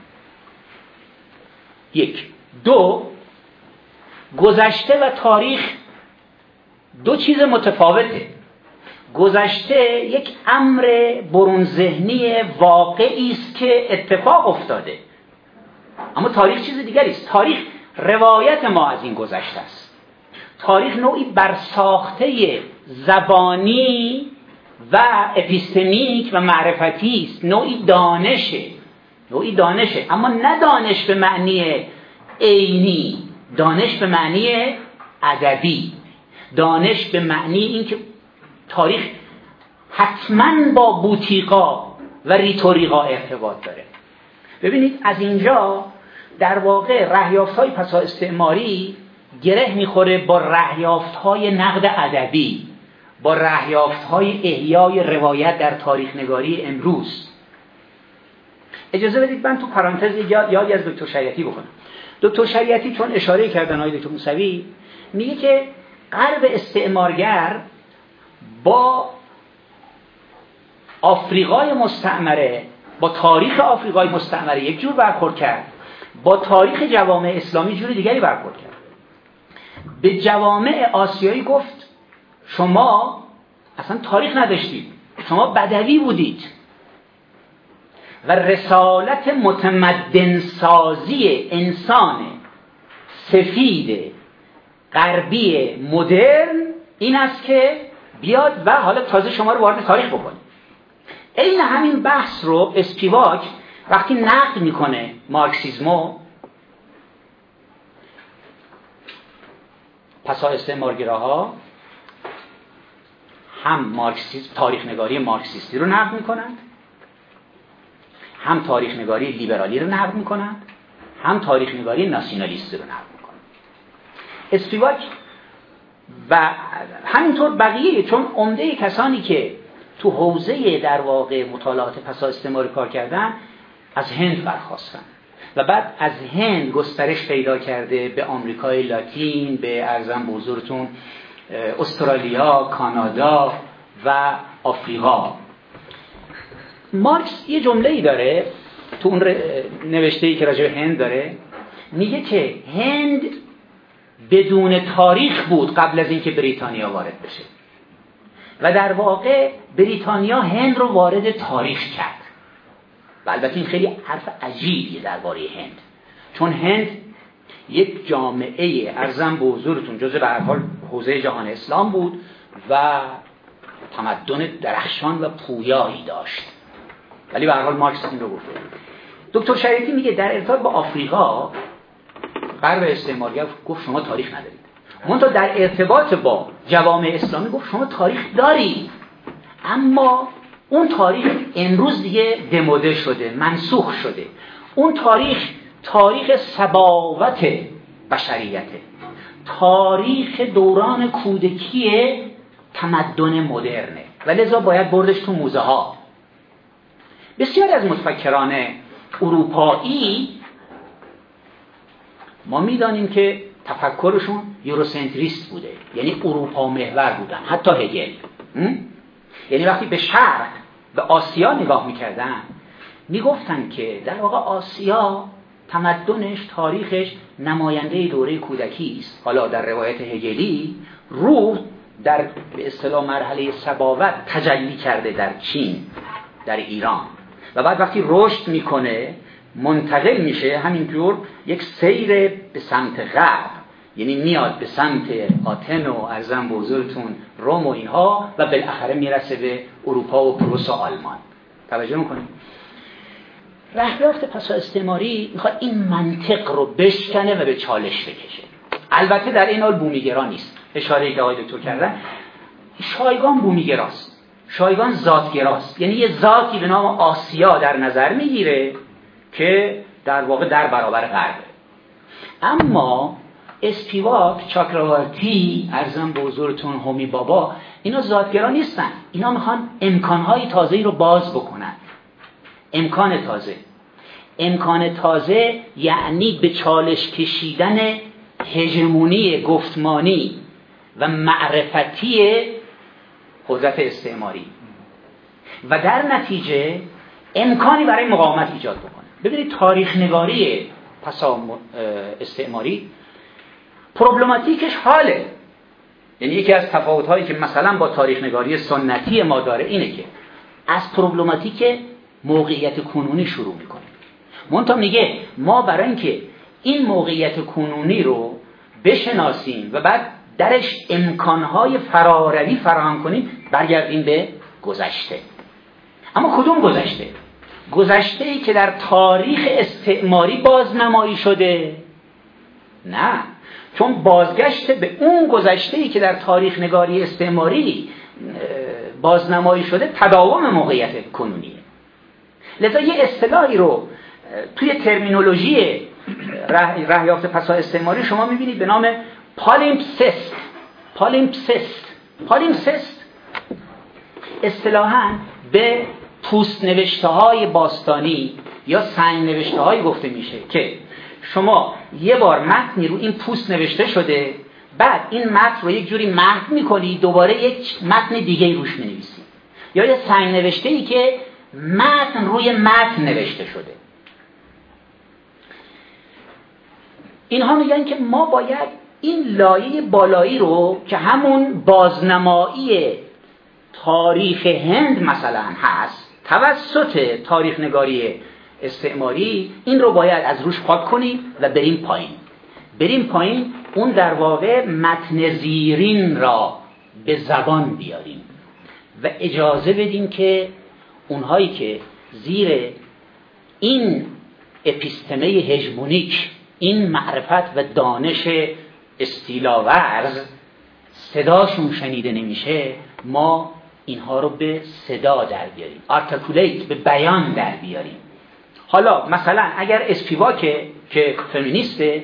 یک. دو، گذشته و تاریخ دو چیز متفاوته. گذشته یک امر برون ذهنی واقعی است که اتفاق افتاده، اما تاریخ چیز دیگری است. تاریخ روایت ما از این گذشته است. تاریخ نوعی برساخته زبانی و اپیستمیک و معرفتی است، نوعی دانشه، نوعی دانشه، اما نه دانش به معنی عینی، دانش به معنی ادبی، دانش به معنی اینکه تاریخ حتما با بوتیقا و ریتوریقا ارتباط داره. ببینید از اینجا در واقع رهیافت‌های پسا استعماری گره میخوره با رهیافت‌های نقد ادبی، با رهیافت‌های احیای روایت در تاریخ نگاری امروز. اجازه بدید من تو پرانتز یادی از دکتر شریعتی بکنم. دکتر شریعتی چون اشاره کردن آقای دکتر موسوی، میگه که غرب استعمارگر با آفریقای مستعمره، با تاریخ آفریقای مستعمره یک جور برخورد کرد، با تاریخ جوامع اسلامی جور دیگری برخورد کرد. به جوامع آسیایی گفت شما اصلا تاریخ نداشتید، شما بدوی بودید و رسالت متمدن سازی انسان سفید غربی مدرن این است که بیاد و حالا تازه شما رو وارد تاریخ بکنه. این همین بحث رو اسپیواک وقتی نقد میکنه مارکسیسمو، پسا استعمارگراها هم مارکسیسم، تاریخ نگاری مارکسیستی رو نقد میکنند، هم تاریخ نگاری لیبرالی رو نقد میکنند، هم تاریخ نگاری ناسیونالیستی رو نقد میکنند. اسپیواک و همینطور بقیه، چون عمده کسانی که تو حوزه در واقع مطالعات پسا استعماری کار کردن از هند برخواستن و بعد از هند گسترش پیدا کرده به آمریکای لاتین، به ارزم به حضورتون استرالیا، کانادا و آفریقا. مارکس یه جمله‌ای داره تو اون نوشته‌ای که راجع به هند داره، میگه که هند بدون تاریخ بود قبل از اینکه بریتانیا وارد بشه و در واقع بریتانیا هند رو وارد تاریخ کرد. و البته این خیلی حرف عجیبیه درباره هند، چون هند یک جامعه ارزم به حضورتون جزء به هر حال حوزه جهان اسلام بود و تمدن درخشان و پویایی داشت، ولی به هر حال مارکس این رو گفته. دکتر شریعتی میگه در ارتباط با آفریقا غرب استعمارگر گفت شما تاریخ ندارید، منتها در ارتباط با جوامع اسلامی گفت شما تاریخ دارید، اما اون تاریخ امروز دیگه دموده شده، منسوخ شده. اون تاریخ تاریخ سباوت بشریته، تاریخ دوران کودکی تمدن مدرنه و لذا باید بردش تو موزه ها. بسیاری از متفکران اروپایی ما میدانیم که تفکرشون یوروسنتریست بوده، یعنی اروپا محور بودن، حتی هگل. یعنی وقتی به شرق، به آسیا نگاه میکردن میگفتن که در واقع آسیا تمدنش، تاریخش نماینده دوره کودکی است. حالا در روایت هگلی روح در به اصطلاح مرحله صباوت تجلی کرده در چین، در ایران، و بعد وقتی رشد میکنه منتقل میشه همینجور یک سیر به سمت غرب، یعنی میاد به سمت آتن و ارزم به حضورتون روم و اینها و بالاخره میرسه به اروپا و پروس و آلمان. توجه میکنید؟ رهیافت پسا استعماری میخواد این منطق رو بشکنه و به چالش بکشه. البته در این حال بومیگرا نیست. اشاره که آقای دکتر کردن، شایگان بومیگراست، شایگان ذاتگراست، یعنی یه ذاتی به نام آسیا در نظر میگیره که در واقع در برابر غربه. اما اسپیواک، چاکراورتی، ارزم به حضورتون هومی بابا، اینا ذاتگرا نیستن. اینا میخوان امکانهای تازه‌ای رو باز بکنن. امکان تازه، امکان تازه یعنی به چالش کشیدن هژمونی گفتمانی و معرفتی قدرت استعماری و در نتیجه امکانی برای مقاومت ایجاد بکنه. ببینید تاریخ نگاری پسا استعماری پروبلماتیکش حاله، یعنی یکی از تفاوت‌هایی که مثلا با تاریخ نگاری سنتی ما داره اینه که از پروبلماتیک موقعیت کنونی شروع میکنه. منتها میگه ما برای اینکه این موقعیت کنونی رو بشناسیم و بعد درش امکانهای فراروی فراهم کنیم، برگردیم به گذشته. اما کدوم گذشته؟ گذشته‌ای که در تاریخ استعماری بازنمایی شده؟ نه، چون بازگشت به اون گذشته‌ای که در تاریخ نگاری استعماری بازنمایی شده تداوم موقعیت کنونیه. لذا یه اصطلاحی رو توی ترمینولوژی رهیافت پسا استعماری شما میبینید به نام پالیمپسست. پالیمپسست پالیمپسست اصطلاحاً به پوست نوشته های باستانی یا سنگ نوشته های گفته میشه که شما یه بار متنی رو این پوست نوشته شده، بعد این متن رو یک جوری محو میکنی، دوباره یک متن دیگه روش مینویسی، یا یه سنگ نوشته ای که متن روی متن نوشته شده. اینها میگن که ما باید این لایه بالایی رو که همون بازنمایی تاریخ هند مثلا هست توسط تاریخ نگاری استعماری، این رو باید از روش پاک کنیم و بریم پایین. بریم پایین اون در واقع متن زیرین را به زبان بیاریم و اجازه بدیم که اونهایی که زیر این اپیستمه هژمونیک، این معرفت و دانش استیلاورز صداشون شنیده نمیشه، ما اینها رو به صدا در بیاریم، آرتیکولیت، به بیان در بیاریم. حالا مثلا اگر اسپیواک که فمینیسته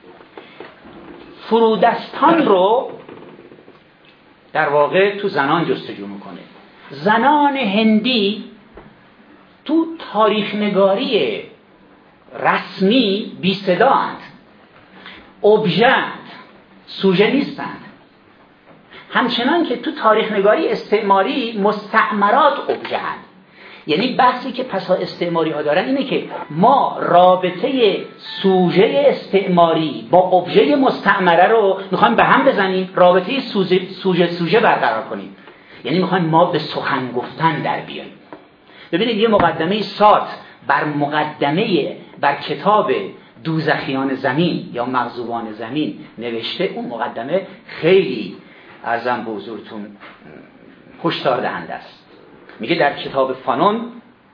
فرودستان رو در واقع تو زنان جستجو میکنه، زنان هندی تو تاریخ نگاری رسمی بی صداند، ابژه‌اند، سوژه نیستند. همچنان که تو تاریخ نگاری استعماری مستعمرات ابژه‌اند. یعنی بحثی که پسا استعماری ها دارن اینه که ما رابطه سوژه استعماری با ابژه مستعمره رو میخوایم به هم بزنیم، رابطه سوژه سوژه سوژه برقرار کنیم. یعنی میخوایم ما به سخن گفتن در بیاییم. ببینید یه مقدمه سات بر مقدمه بر کتاب دوزخیان زمین یا مغزوبان زمین نوشته، اون مقدمه خیلی ارزم به حضورتون هشدار دهنده است. میگه در کتاب فانون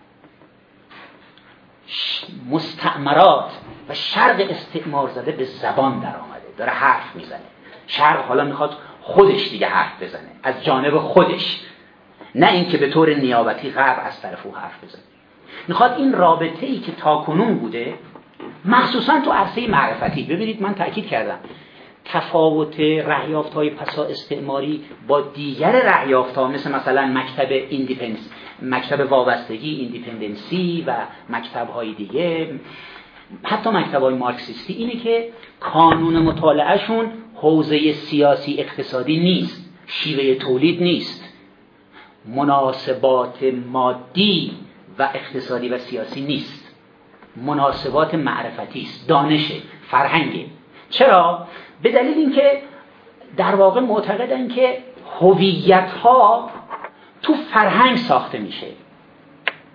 مستعمرات و شرق استعمار زده به زبان در آمده، داره حرف میزنه. شرق حالا میخواد خودش دیگه حرف بزنه، از جانب خودش، نه اینکه به طور نیابتی غرب از طرف او حرف بزنه. میخواد این رابطه‌ای که تاکنون بوده، مخصوصا تو عرصه معرفتی، ببینید من تأکید کردم تفاوت رهیافت‌های پسا استعماری با دیگر رهیافت‌ها مثل مثلا مکتب ایندیپندنس، مکتب وابستگی ایندیپندنسی و مکتب‌های دیگه، حتی مکتب‌های مارکسیستی، اینه که کانون مطالعهشون حوزه سیاسی اقتصادی نیست، شیوه تولید نیست، مناسبات مادی و اقتصادی و سیاسی نیست، مناسبات معرفتی است، دانش، فرهنگ. چرا؟ به دلیل اینکه در واقع معتقدن که هویت‌ها تو فرهنگ ساخته میشه.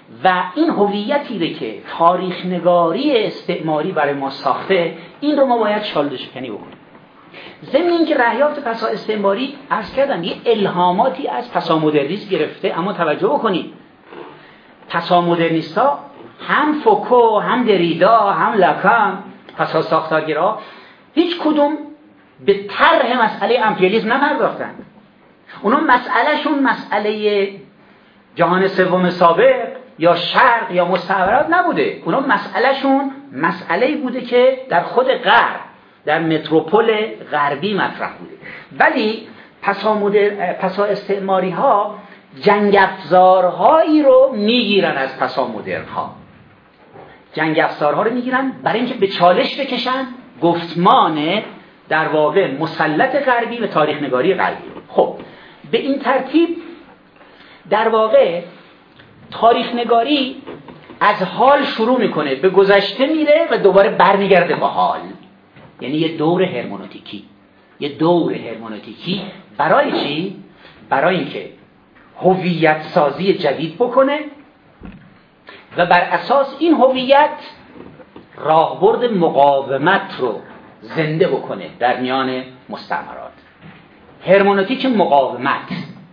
و این هویتی که تاریخ نگاری استعماری برای ما ساخته، این رو ما باید شالوده شکنی بکنیم. ضمن اینکه رهیافت پسا استعماری عرض کردم یه الهاماتی از پسا مدرنیسم گرفته، اما توجه بکنید پسا مدرنیستا هم فوکو، هم دریدا، هم لاکان، پسا ساختارگرا، هیچ کدوم به طرح مسئله امپریالیسم نپرداختن. اونا مسئلهشون مسئله جهان سوم سابق یا شرق یا مستعمرات نبوده. اونا مسئلهشون مسئله‌ای بوده که در خود غرب، در متروپول غربی مطرح بوده. ولی پسا, مدر... پسا استعماری ها جنگ افزارهایی رو میگیرن از پسا مدرن ها. جنگ افزارها رو میگیرن برای اینکه به چالش بکشن گفتمان در واقع مسلط غربی و تاریخ نگاری غربی. خب به این ترتیب در واقع تاریخ نگاری از حال شروع میکنه، به گذشته میره و دوباره برمیگرده به حال. یعنی یه دور هرمنوتیکی، یه دور هرمنوتیکی برای چی؟ برای اینکه هویت سازی جدید بکنه و بر اساس این هویت راهبرد مقاومت رو زنده بکنه در میان مستعمرات. هرمنوتیک مقاومت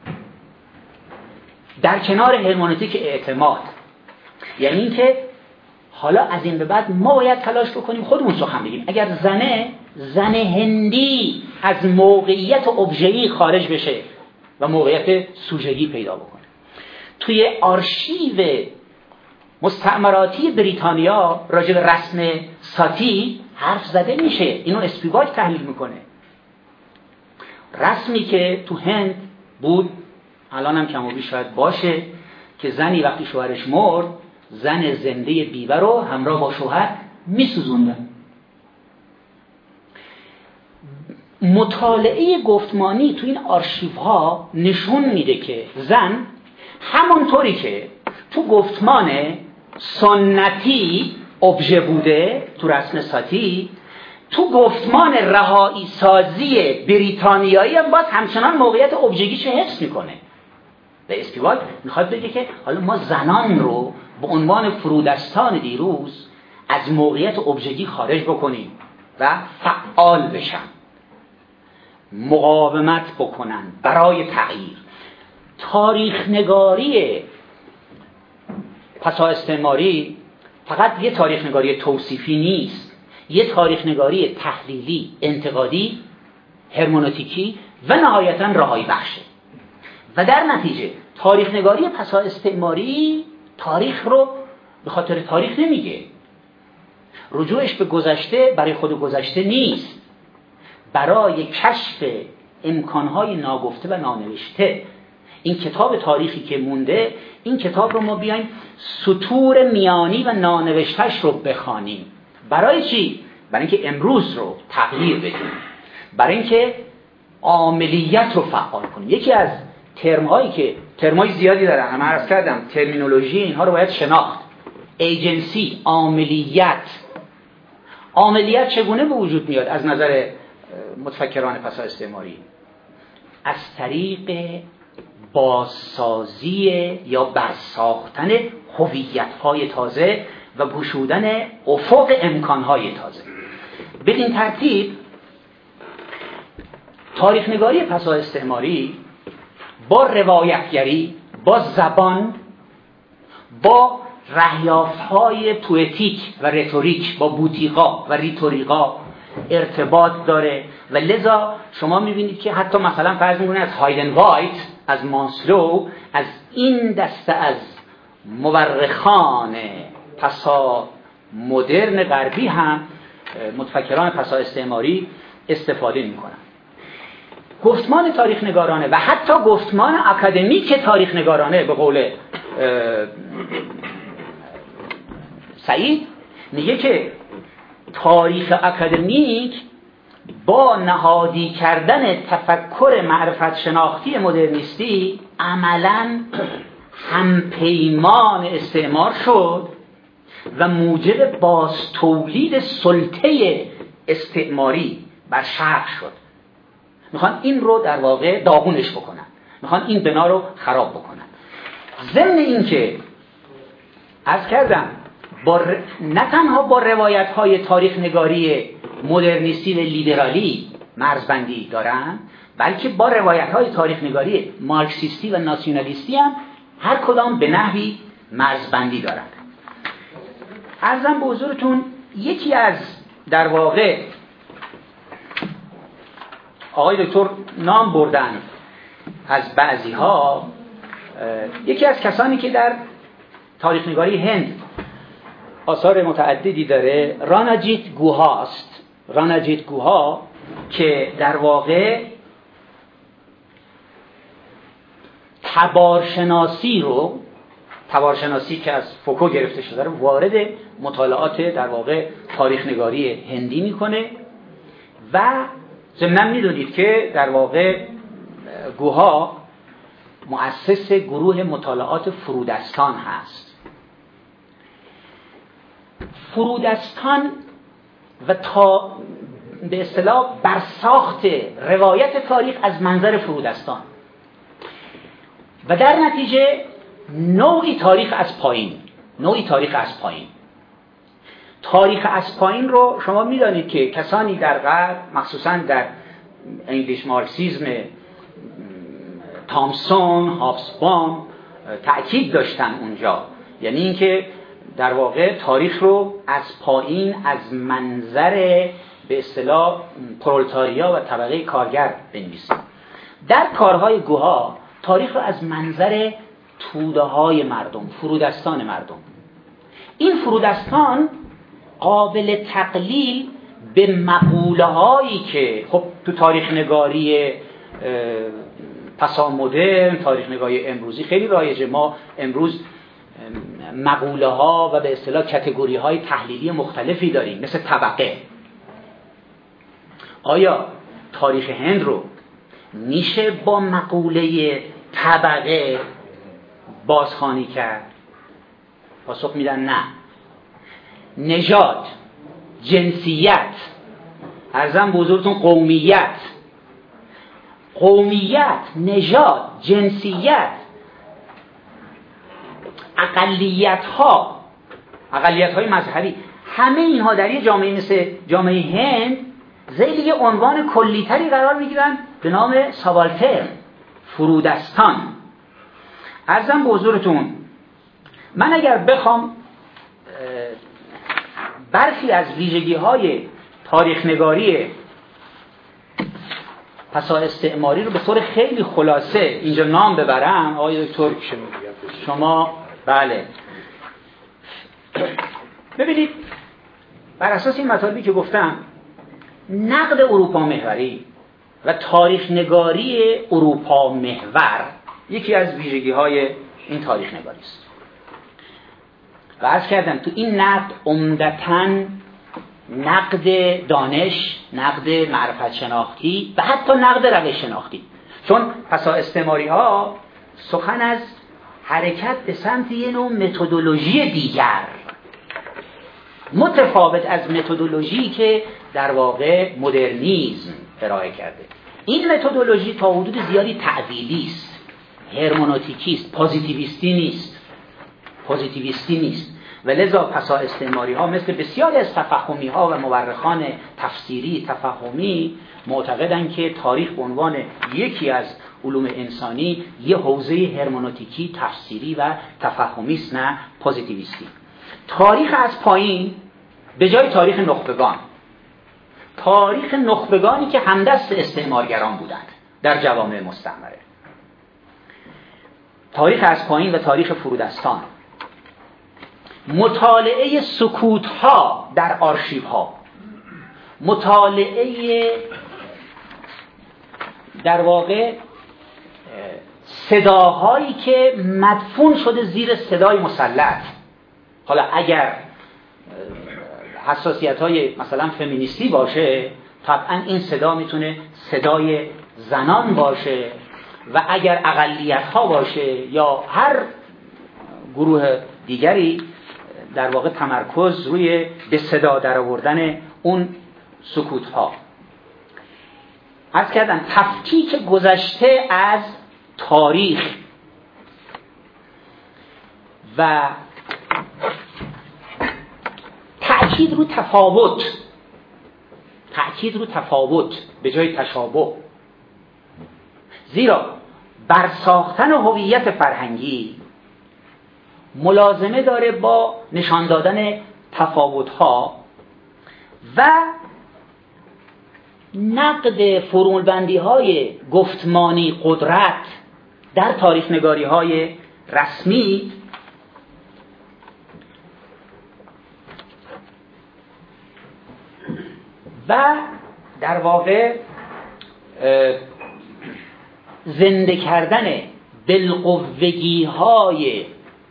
در کنار هرمنوتیک اعتماد، یعنی اینکه حالا از این به بعد ما باید تلاش بکنیم خودمون سخن بگیم. اگر زنه زن هندی از موقعیت ابژه‌ای خارج بشه و موقعیت سوژگی پیدا بکنه، توی آرشیو مستعمراتی بریتانیا راجع به رسم ساتی حرف زده میشه. اینو اسپیواک تحلیل میکنه. رسمی که تو هند بود، الان هم کم و بیش شاید باشه، که زنی وقتی شوهرش مرد زن زنده بیوه رو همراه با شوهر میسوزوندن. مطالعه گفتمانی تو این آرشیوها نشون میده که زن همونطوری که تو گفتمان سنتی ابژه بوده تو رسم ساتی، تو گفتمان رهایی سازی بریتانیایی هم باز همچنان موقعیت ابژگیش رو حفظ میکنه. به اسپیواک میخواد بگه که حالا ما زنان رو به عنوان فرودستان دیروز از موقعیت ابژگی خارج بکنیم و فعال بشن، مقاومت بکنن برای تغییر. تاریخ نگاری پسا استعماری فقط یه تاریخ نگاری توصیفی نیست، یه تاریخ نگاری تحلیلی، انتقادی، هرمنوتیکی و نهایتاً رهایی بخشه. و در نتیجه تاریخ نگاری پسا استعماری تاریخ رو به خاطر تاریخ نمیگه، رجوعش به گذشته برای خود گذشته نیست، برای کشف امکانهای ناگفته و نانوشته. این کتاب تاریخی که مونده، این کتاب رو ما بیایم سطور میانی و نانوشتش رو بخوانیم. برای چی؟ برای اینکه امروز رو تغییر بدیم، برای اینکه عاملیت رو فعال کنیم. یکی از ترم‌هایی که ترم‌های زیادی داره، همه عرض کردم، ترمینولوژی اینها رو باید شناخت. ایجنسی، عاملیت. عاملیت چگونه به وجود میاد از نظر متفکران پسا استعماری؟ از طریق بازسازی یا برساختن هویت‌های تازه و گشودن افق امکان‌های تازه. بدین ترتیب تاریخ نگاری پسا استعماری با روایتگری، با زبان، با رهیافت‌های پوئتیک و رتوریک، با بوتیقا و ریتوریقا ارتباط داره. و لذا شما میبینید که حتی مثلا فرض می‌کنید از هایدن وایت، از ماسلو، از این دسته از مورخان پسا مدرن غربی هم متفکران پسا استعماری استفاده میکنن. گفتمان تاریخ نگارانه و حتی گفتمان اکادمیک تاریخ نگارانه به قول سعید میگه که تاریخ اکادمیک با نهادی کردن تفکر معرفت شناختی مدرنیستی عملاً همپیمان استعمار شد و موجب باز تولید سلطه استعماری بر شرق شد. میخوان این رو در واقع داغونش بکنن، میخوان این بنا رو خراب بکنن. ضمن این که عرض کردم با ر... نه تنها با روایت های تاریخ نگاری مدرنیستی و لیبرالی مرزبندی دارن، بلکه با روایت های تاریخ نگاری مارکسیستی و ناسیونالیستی هم هر کدام به نحوی مرزبندی دارن. عرضم به حضورتون یکی از در واقع آقای دکتر نام بردن از بعضی ها، یکی از کسانی که در تاریخ نگاری هند آثار متعددی داره راناجیت گوها است. راناجیت گوها که در واقع تبارشناسی رو تبارشناسی که از فوکو گرفته شده رو وارد مطالعات در واقع تاریخ نگاری هندی میکنه و ضمناً میدونید که در واقع گوها مؤسس گروه مطالعات فرودستان هست. فرودستان و تا به اصطلاح برساخت روایت تاریخ از منظر فرودستان و در نتیجه نوعی تاریخ از پایین نوعی تاریخ از پایین تاریخ از پایین رو شما میدانید که کسانی در غرب مخصوصاً در انگلیش مارکسیزم تامسون، هابسبام تأکید داشتن اونجا، یعنی اینکه در واقع تاریخ رو از پایین از منظر به اصطلاح پرولتاریا و طبقه کارگر بنویسیم. در کارهای گوها تاریخ رو از منظر توده های مردم، فرودستان مردم. این فرودستان قابل تقلیل به مقوله هایی که خب تو تاریخ نگاری پسا مدرن، تاریخ نگاری امروزی خیلی رایجه. ما امروز مقوله ها و به اصطلاح کاتگوری های تحلیلی مختلفی داریم مثل طبقه. آیا تاریخ هند رو میشه با مقوله طبقه بازخوانی کرد؟ پاسخ میدن نه. نژاد، جنسیت، عرضم به حضورتون قومیت قومیت، نژاد، جنسیت، اقلیت ها اقلیت های مذهبی، همه اینها در یه جامعه مثل جامعه هند زیر یه عنوان کلیتری قرار میگیرن به نام سابالتر، فرودستان. عرضم به حضورتون من اگر بخوام برخی از ویژگی های تاریخ نگاری پسا استعماری رو به طور خیلی خلاصه اینجا نام ببرم، آقای دکتر شما بله ببینید بر اساس این مطالبی که گفتم نقد اروپا محوری و تاریخ نگاری اروپا محور یکی از ویژگی های این تاریخ نگاری است و عرض کردم تو این نقد عمدتاً نقد دانش، نقد معرفت شناختی و حتی نقد روش شناختی، چون پسا استعماری ها سخن از حرکت به سمت یه نوع متدولوژی دیگر متفاوت از متدولوژی که در واقع مدرنیسم ارائه کرده. این متدولوژی تا حدود زیادی تعدیلی است، هرمنوتیکی است، پوزیتیویستی نیست پوزیتیویستی نیست و لذا پسا استعماری ها مثل بسیاری از تفهمی ها و مورخان تفسیری تفهمی معتقدند که تاریخ به عنوان یکی از علوم انسانی یه حوزه هرمنوتیکی تفسیری و تفهمی است، نه پوزیتیویستی. تاریخ از پایین به جای تاریخ نخبگان، تاریخ نخبگانی که همدست استعمارگران بودند در جوامع مستعمره، تاریخ از پایین و تاریخ فرودستان، مطالعه سکوت ها در آرشیو ها، مطالعه در واقع صداهایی که مدفون شده زیر صدای مسلط. حالا اگر حساسیت های مثلا فمینیستی باشه طبعا این صدا میتونه صدای زنان باشه و اگر اقلیت ها باشه یا هر گروه دیگری در واقع تمرکز روی به صدا در آوردن اون سکوت ها. عرض کردم تفکیک گذشته از تاریخ و تأکید رو تفاوت، تأکید رو تفاوت به جای تشابه. زیرا برساختن هویت فرهنگی ملازمه داره با نشان دادن تفاوت‌ها و نقد فرمولبندی‌های گفتمانی قدرت در تاریخ نگاری‌های رسمی و در واقع زنده کردن بالقوگی‌های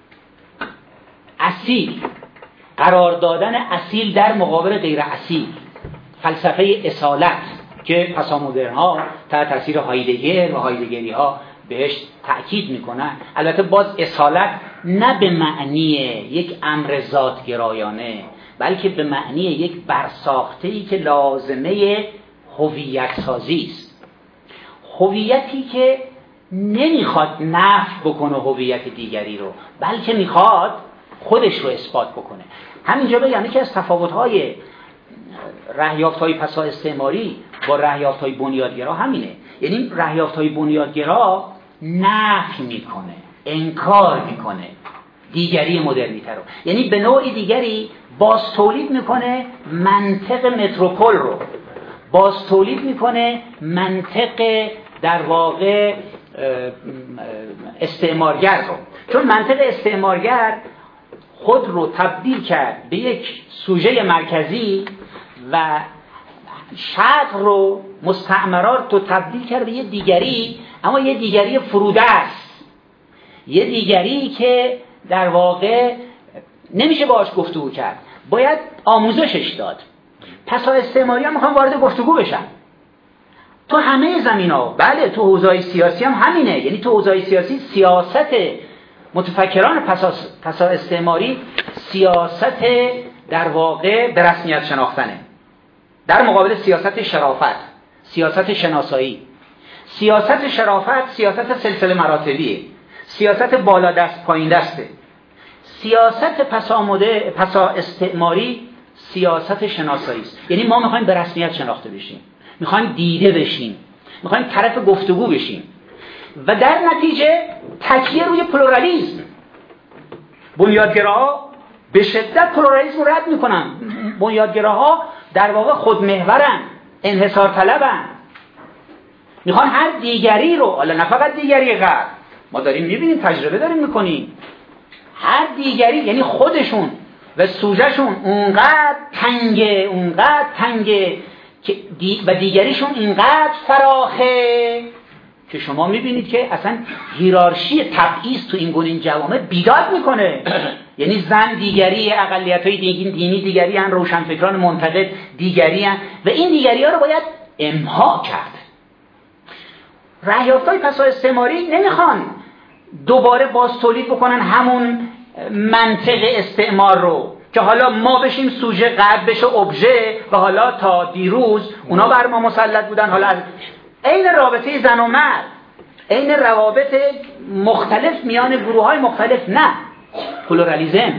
اصیل، قرار دادن اصیل در مقابل غیر اصیل، فلسفه اصالت که پسامدرن ها تحت تاثیر هایدگر و هایدگری ها بهش تأکید میکنن. البته باز اصالت نه به معنی یک امر ذاتگرایانه، بلکه به معنی یک برساخته‌ای که لازمه هویت سازی است، هویتی که نمیخواد نفی بکنه هویت دیگری رو، بلکه میخواد خودش رو اثبات بکنه. همینجا بگم یکی از تفاوت‌های رهیافت‌های پسا استعماری با رهیافت‌های بنیادگرا همینه. یعنی رهیافت‌های بنیادگرا نفی میکنه، انکار میکنه دیگری مدرنیته رو، یعنی به نوع دیگری باز تولید میکنه منطق متروپول رو، باز تولید میکنه منطق در واقع استعمارگر رو. چون منطق استعمارگر خود رو تبدیل کرد به یک سوژه مرکزی و شرق رو، مستعمرات رو تبدیل کرد به یه دیگری، اما یه دیگری فروده است، یه دیگری که در واقع نمیشه باهاش گفتگو کرد، باید آموزشش داد. پسا استعماری هم میخوان وارد گفتگو بشن تو همه زمین ها. بله تو حوزه‌های سیاسی هم همینه، یعنی تو حوزه‌های سیاسی سیاست متفکران پسا, پسا استعماری سیاست در واقع به رسمیت شناختنه در مقابل سیاست شرافت، سیاست شناسایی. سیاست شرافت سیاست سلسله مراتبیه، سیاست بالا دست پایین دسته. سیاست پسا, مده، پسا استعماری سیاست شناسایی است، یعنی ما میخوایم به رسمیت شناخته بشیم، میخوایم دیده بشیم، میخوایم طرف گفتگو بشیم و در نتیجه تکیه روی پلورالیسم. بنیادگراها به شدت پلورالیسم رو رد میکنن. بنیادگراها در واقع خودمحورن، انحصار طلبن، میخوان هر دیگری رو، حالا نه فقط دیگری غرب، ما داریم میبینیم، تجربه داریم میکنیم، هر دیگری یعنی خودشون و سوژهشون اونقدر تنگه، اونقدر تنگه که دی و دیگریشون اینقدر فراخه که شما میبینید که اصلا هیرارشی تبعیض تو این گونه جوامع بیداد میکنه. یعنی زن دیگری، اقلیت‌های دینی, دینی دیگری هن، روشنفکران منتقد دیگری هن و این دیگری ها رو باید امحا کرد. رهیافت‌های پسا استعماری نمیخوان دوباره باز تولید بکنن همون منطق استعمار رو که حالا ما بشیم سوژه، غرب بشه ابژه و حالا تا دیروز اونا بر ما مسلط بودن. حالا عین رابطه زن و مرد، عین روابط مختلف میان گروه‌های مختلف، نه پلورالیسم،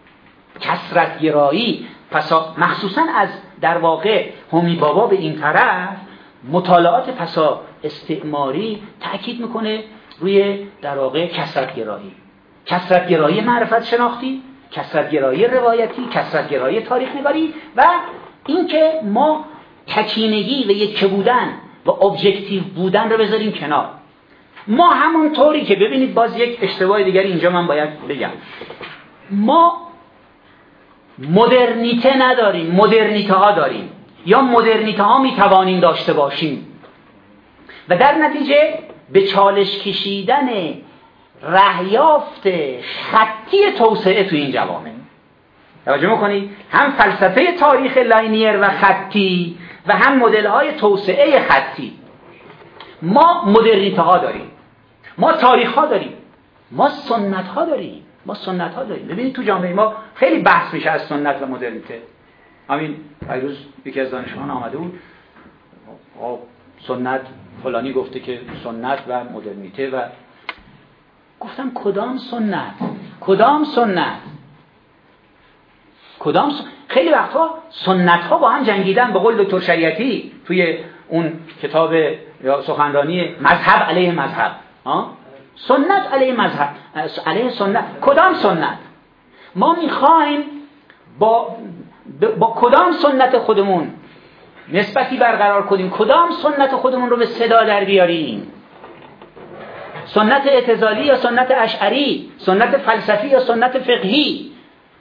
کثرت گرایی. پسا مخصوصا از در واقع هومی بابا به این طرف مطالعات پسا استعماری تأکید میکنه روی در واقع کثرت گرایی، کثرت گرایی معرفت شناختی، کثرت گرایی روایتی، کثرت گرایی تاریخ نگاری و اینکه ما تکینگی و یکی بودن و ابجکتیو بودن رو بذاریم کنار. ما همون طوری که ببینید، باز یک اشتباه دیگری اینجا من باید بگم، ما مدرنیته نداریم، مدرنیته ها داریم یا مدرنیته ها میتوانیم داشته باشیم و در نتیجه به چالش کشیدن رهیافت خطی توسعه تو این جوامع توجه میکنید. هم فلسفه تاریخ لاینیر و خطی و هم مدل های توسعه خطی. ما مدرنیته ها داریم، ما تاریخ ها داریم، ما سنت ها داریم، ما سنت ها داریم. ببینید تو جامعه ما خیلی بحث میشه از سنت و مدرنیته. همین پیروز یکی از دانشجویان آمده بود، سنت فلانی گفته که سنت و مدرنیته، و گفتم کدام سنت، کدام سنت، کدام سنت؟ خیلی وقتها سنت ها با هم جنگیدن. به قول دکتر شریعتی توی اون کتاب یا سخنرانی مذهب علیه مذهب، ها؟ سنت علیه مذهب، علیه سنت. کدام سنت؟ ما میخوایم با با کدام سنت خودمون نسبتی برقرار کنیم؟ کدام سنت خودمون رو به صدا در بیاریم؟ سنت اعتزالی یا سنت اشعری؟ سنت فلسفی یا سنت فقهی؟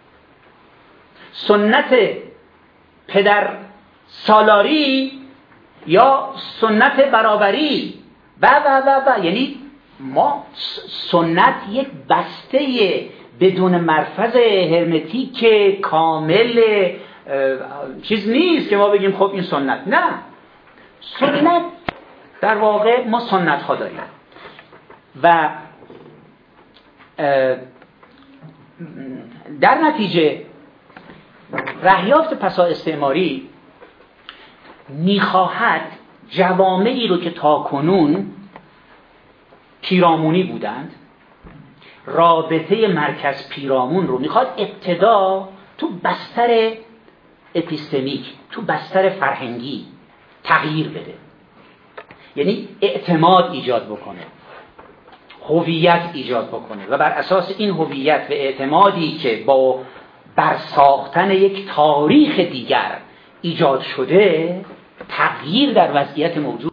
سنت پدر سالاری یا سنت برابری؟ و و و و یعنی ما سنت یک بسته بدون مرفض هرمتیک کامل چیز نیست که ما بگیم خب این سنت. نه، سنت در واقع ما سنت ها داریم و در نتیجه رهیافت پسا استعماری میخواهد جوامعی رو که تاکنون پیرامونی بودند، رابطه مرکز پیرامون رو میخواد ابتدا تو بستر اپیستمیک، تو بستر فرهنگی تغییر بده. یعنی اعتماد ایجاد بکنه، هویت ایجاد بکنه و بر اساس این هویت و اعتمادی که با برساختن یک تاریخ دیگر ایجاد شده، تغییر در وضعیت موجود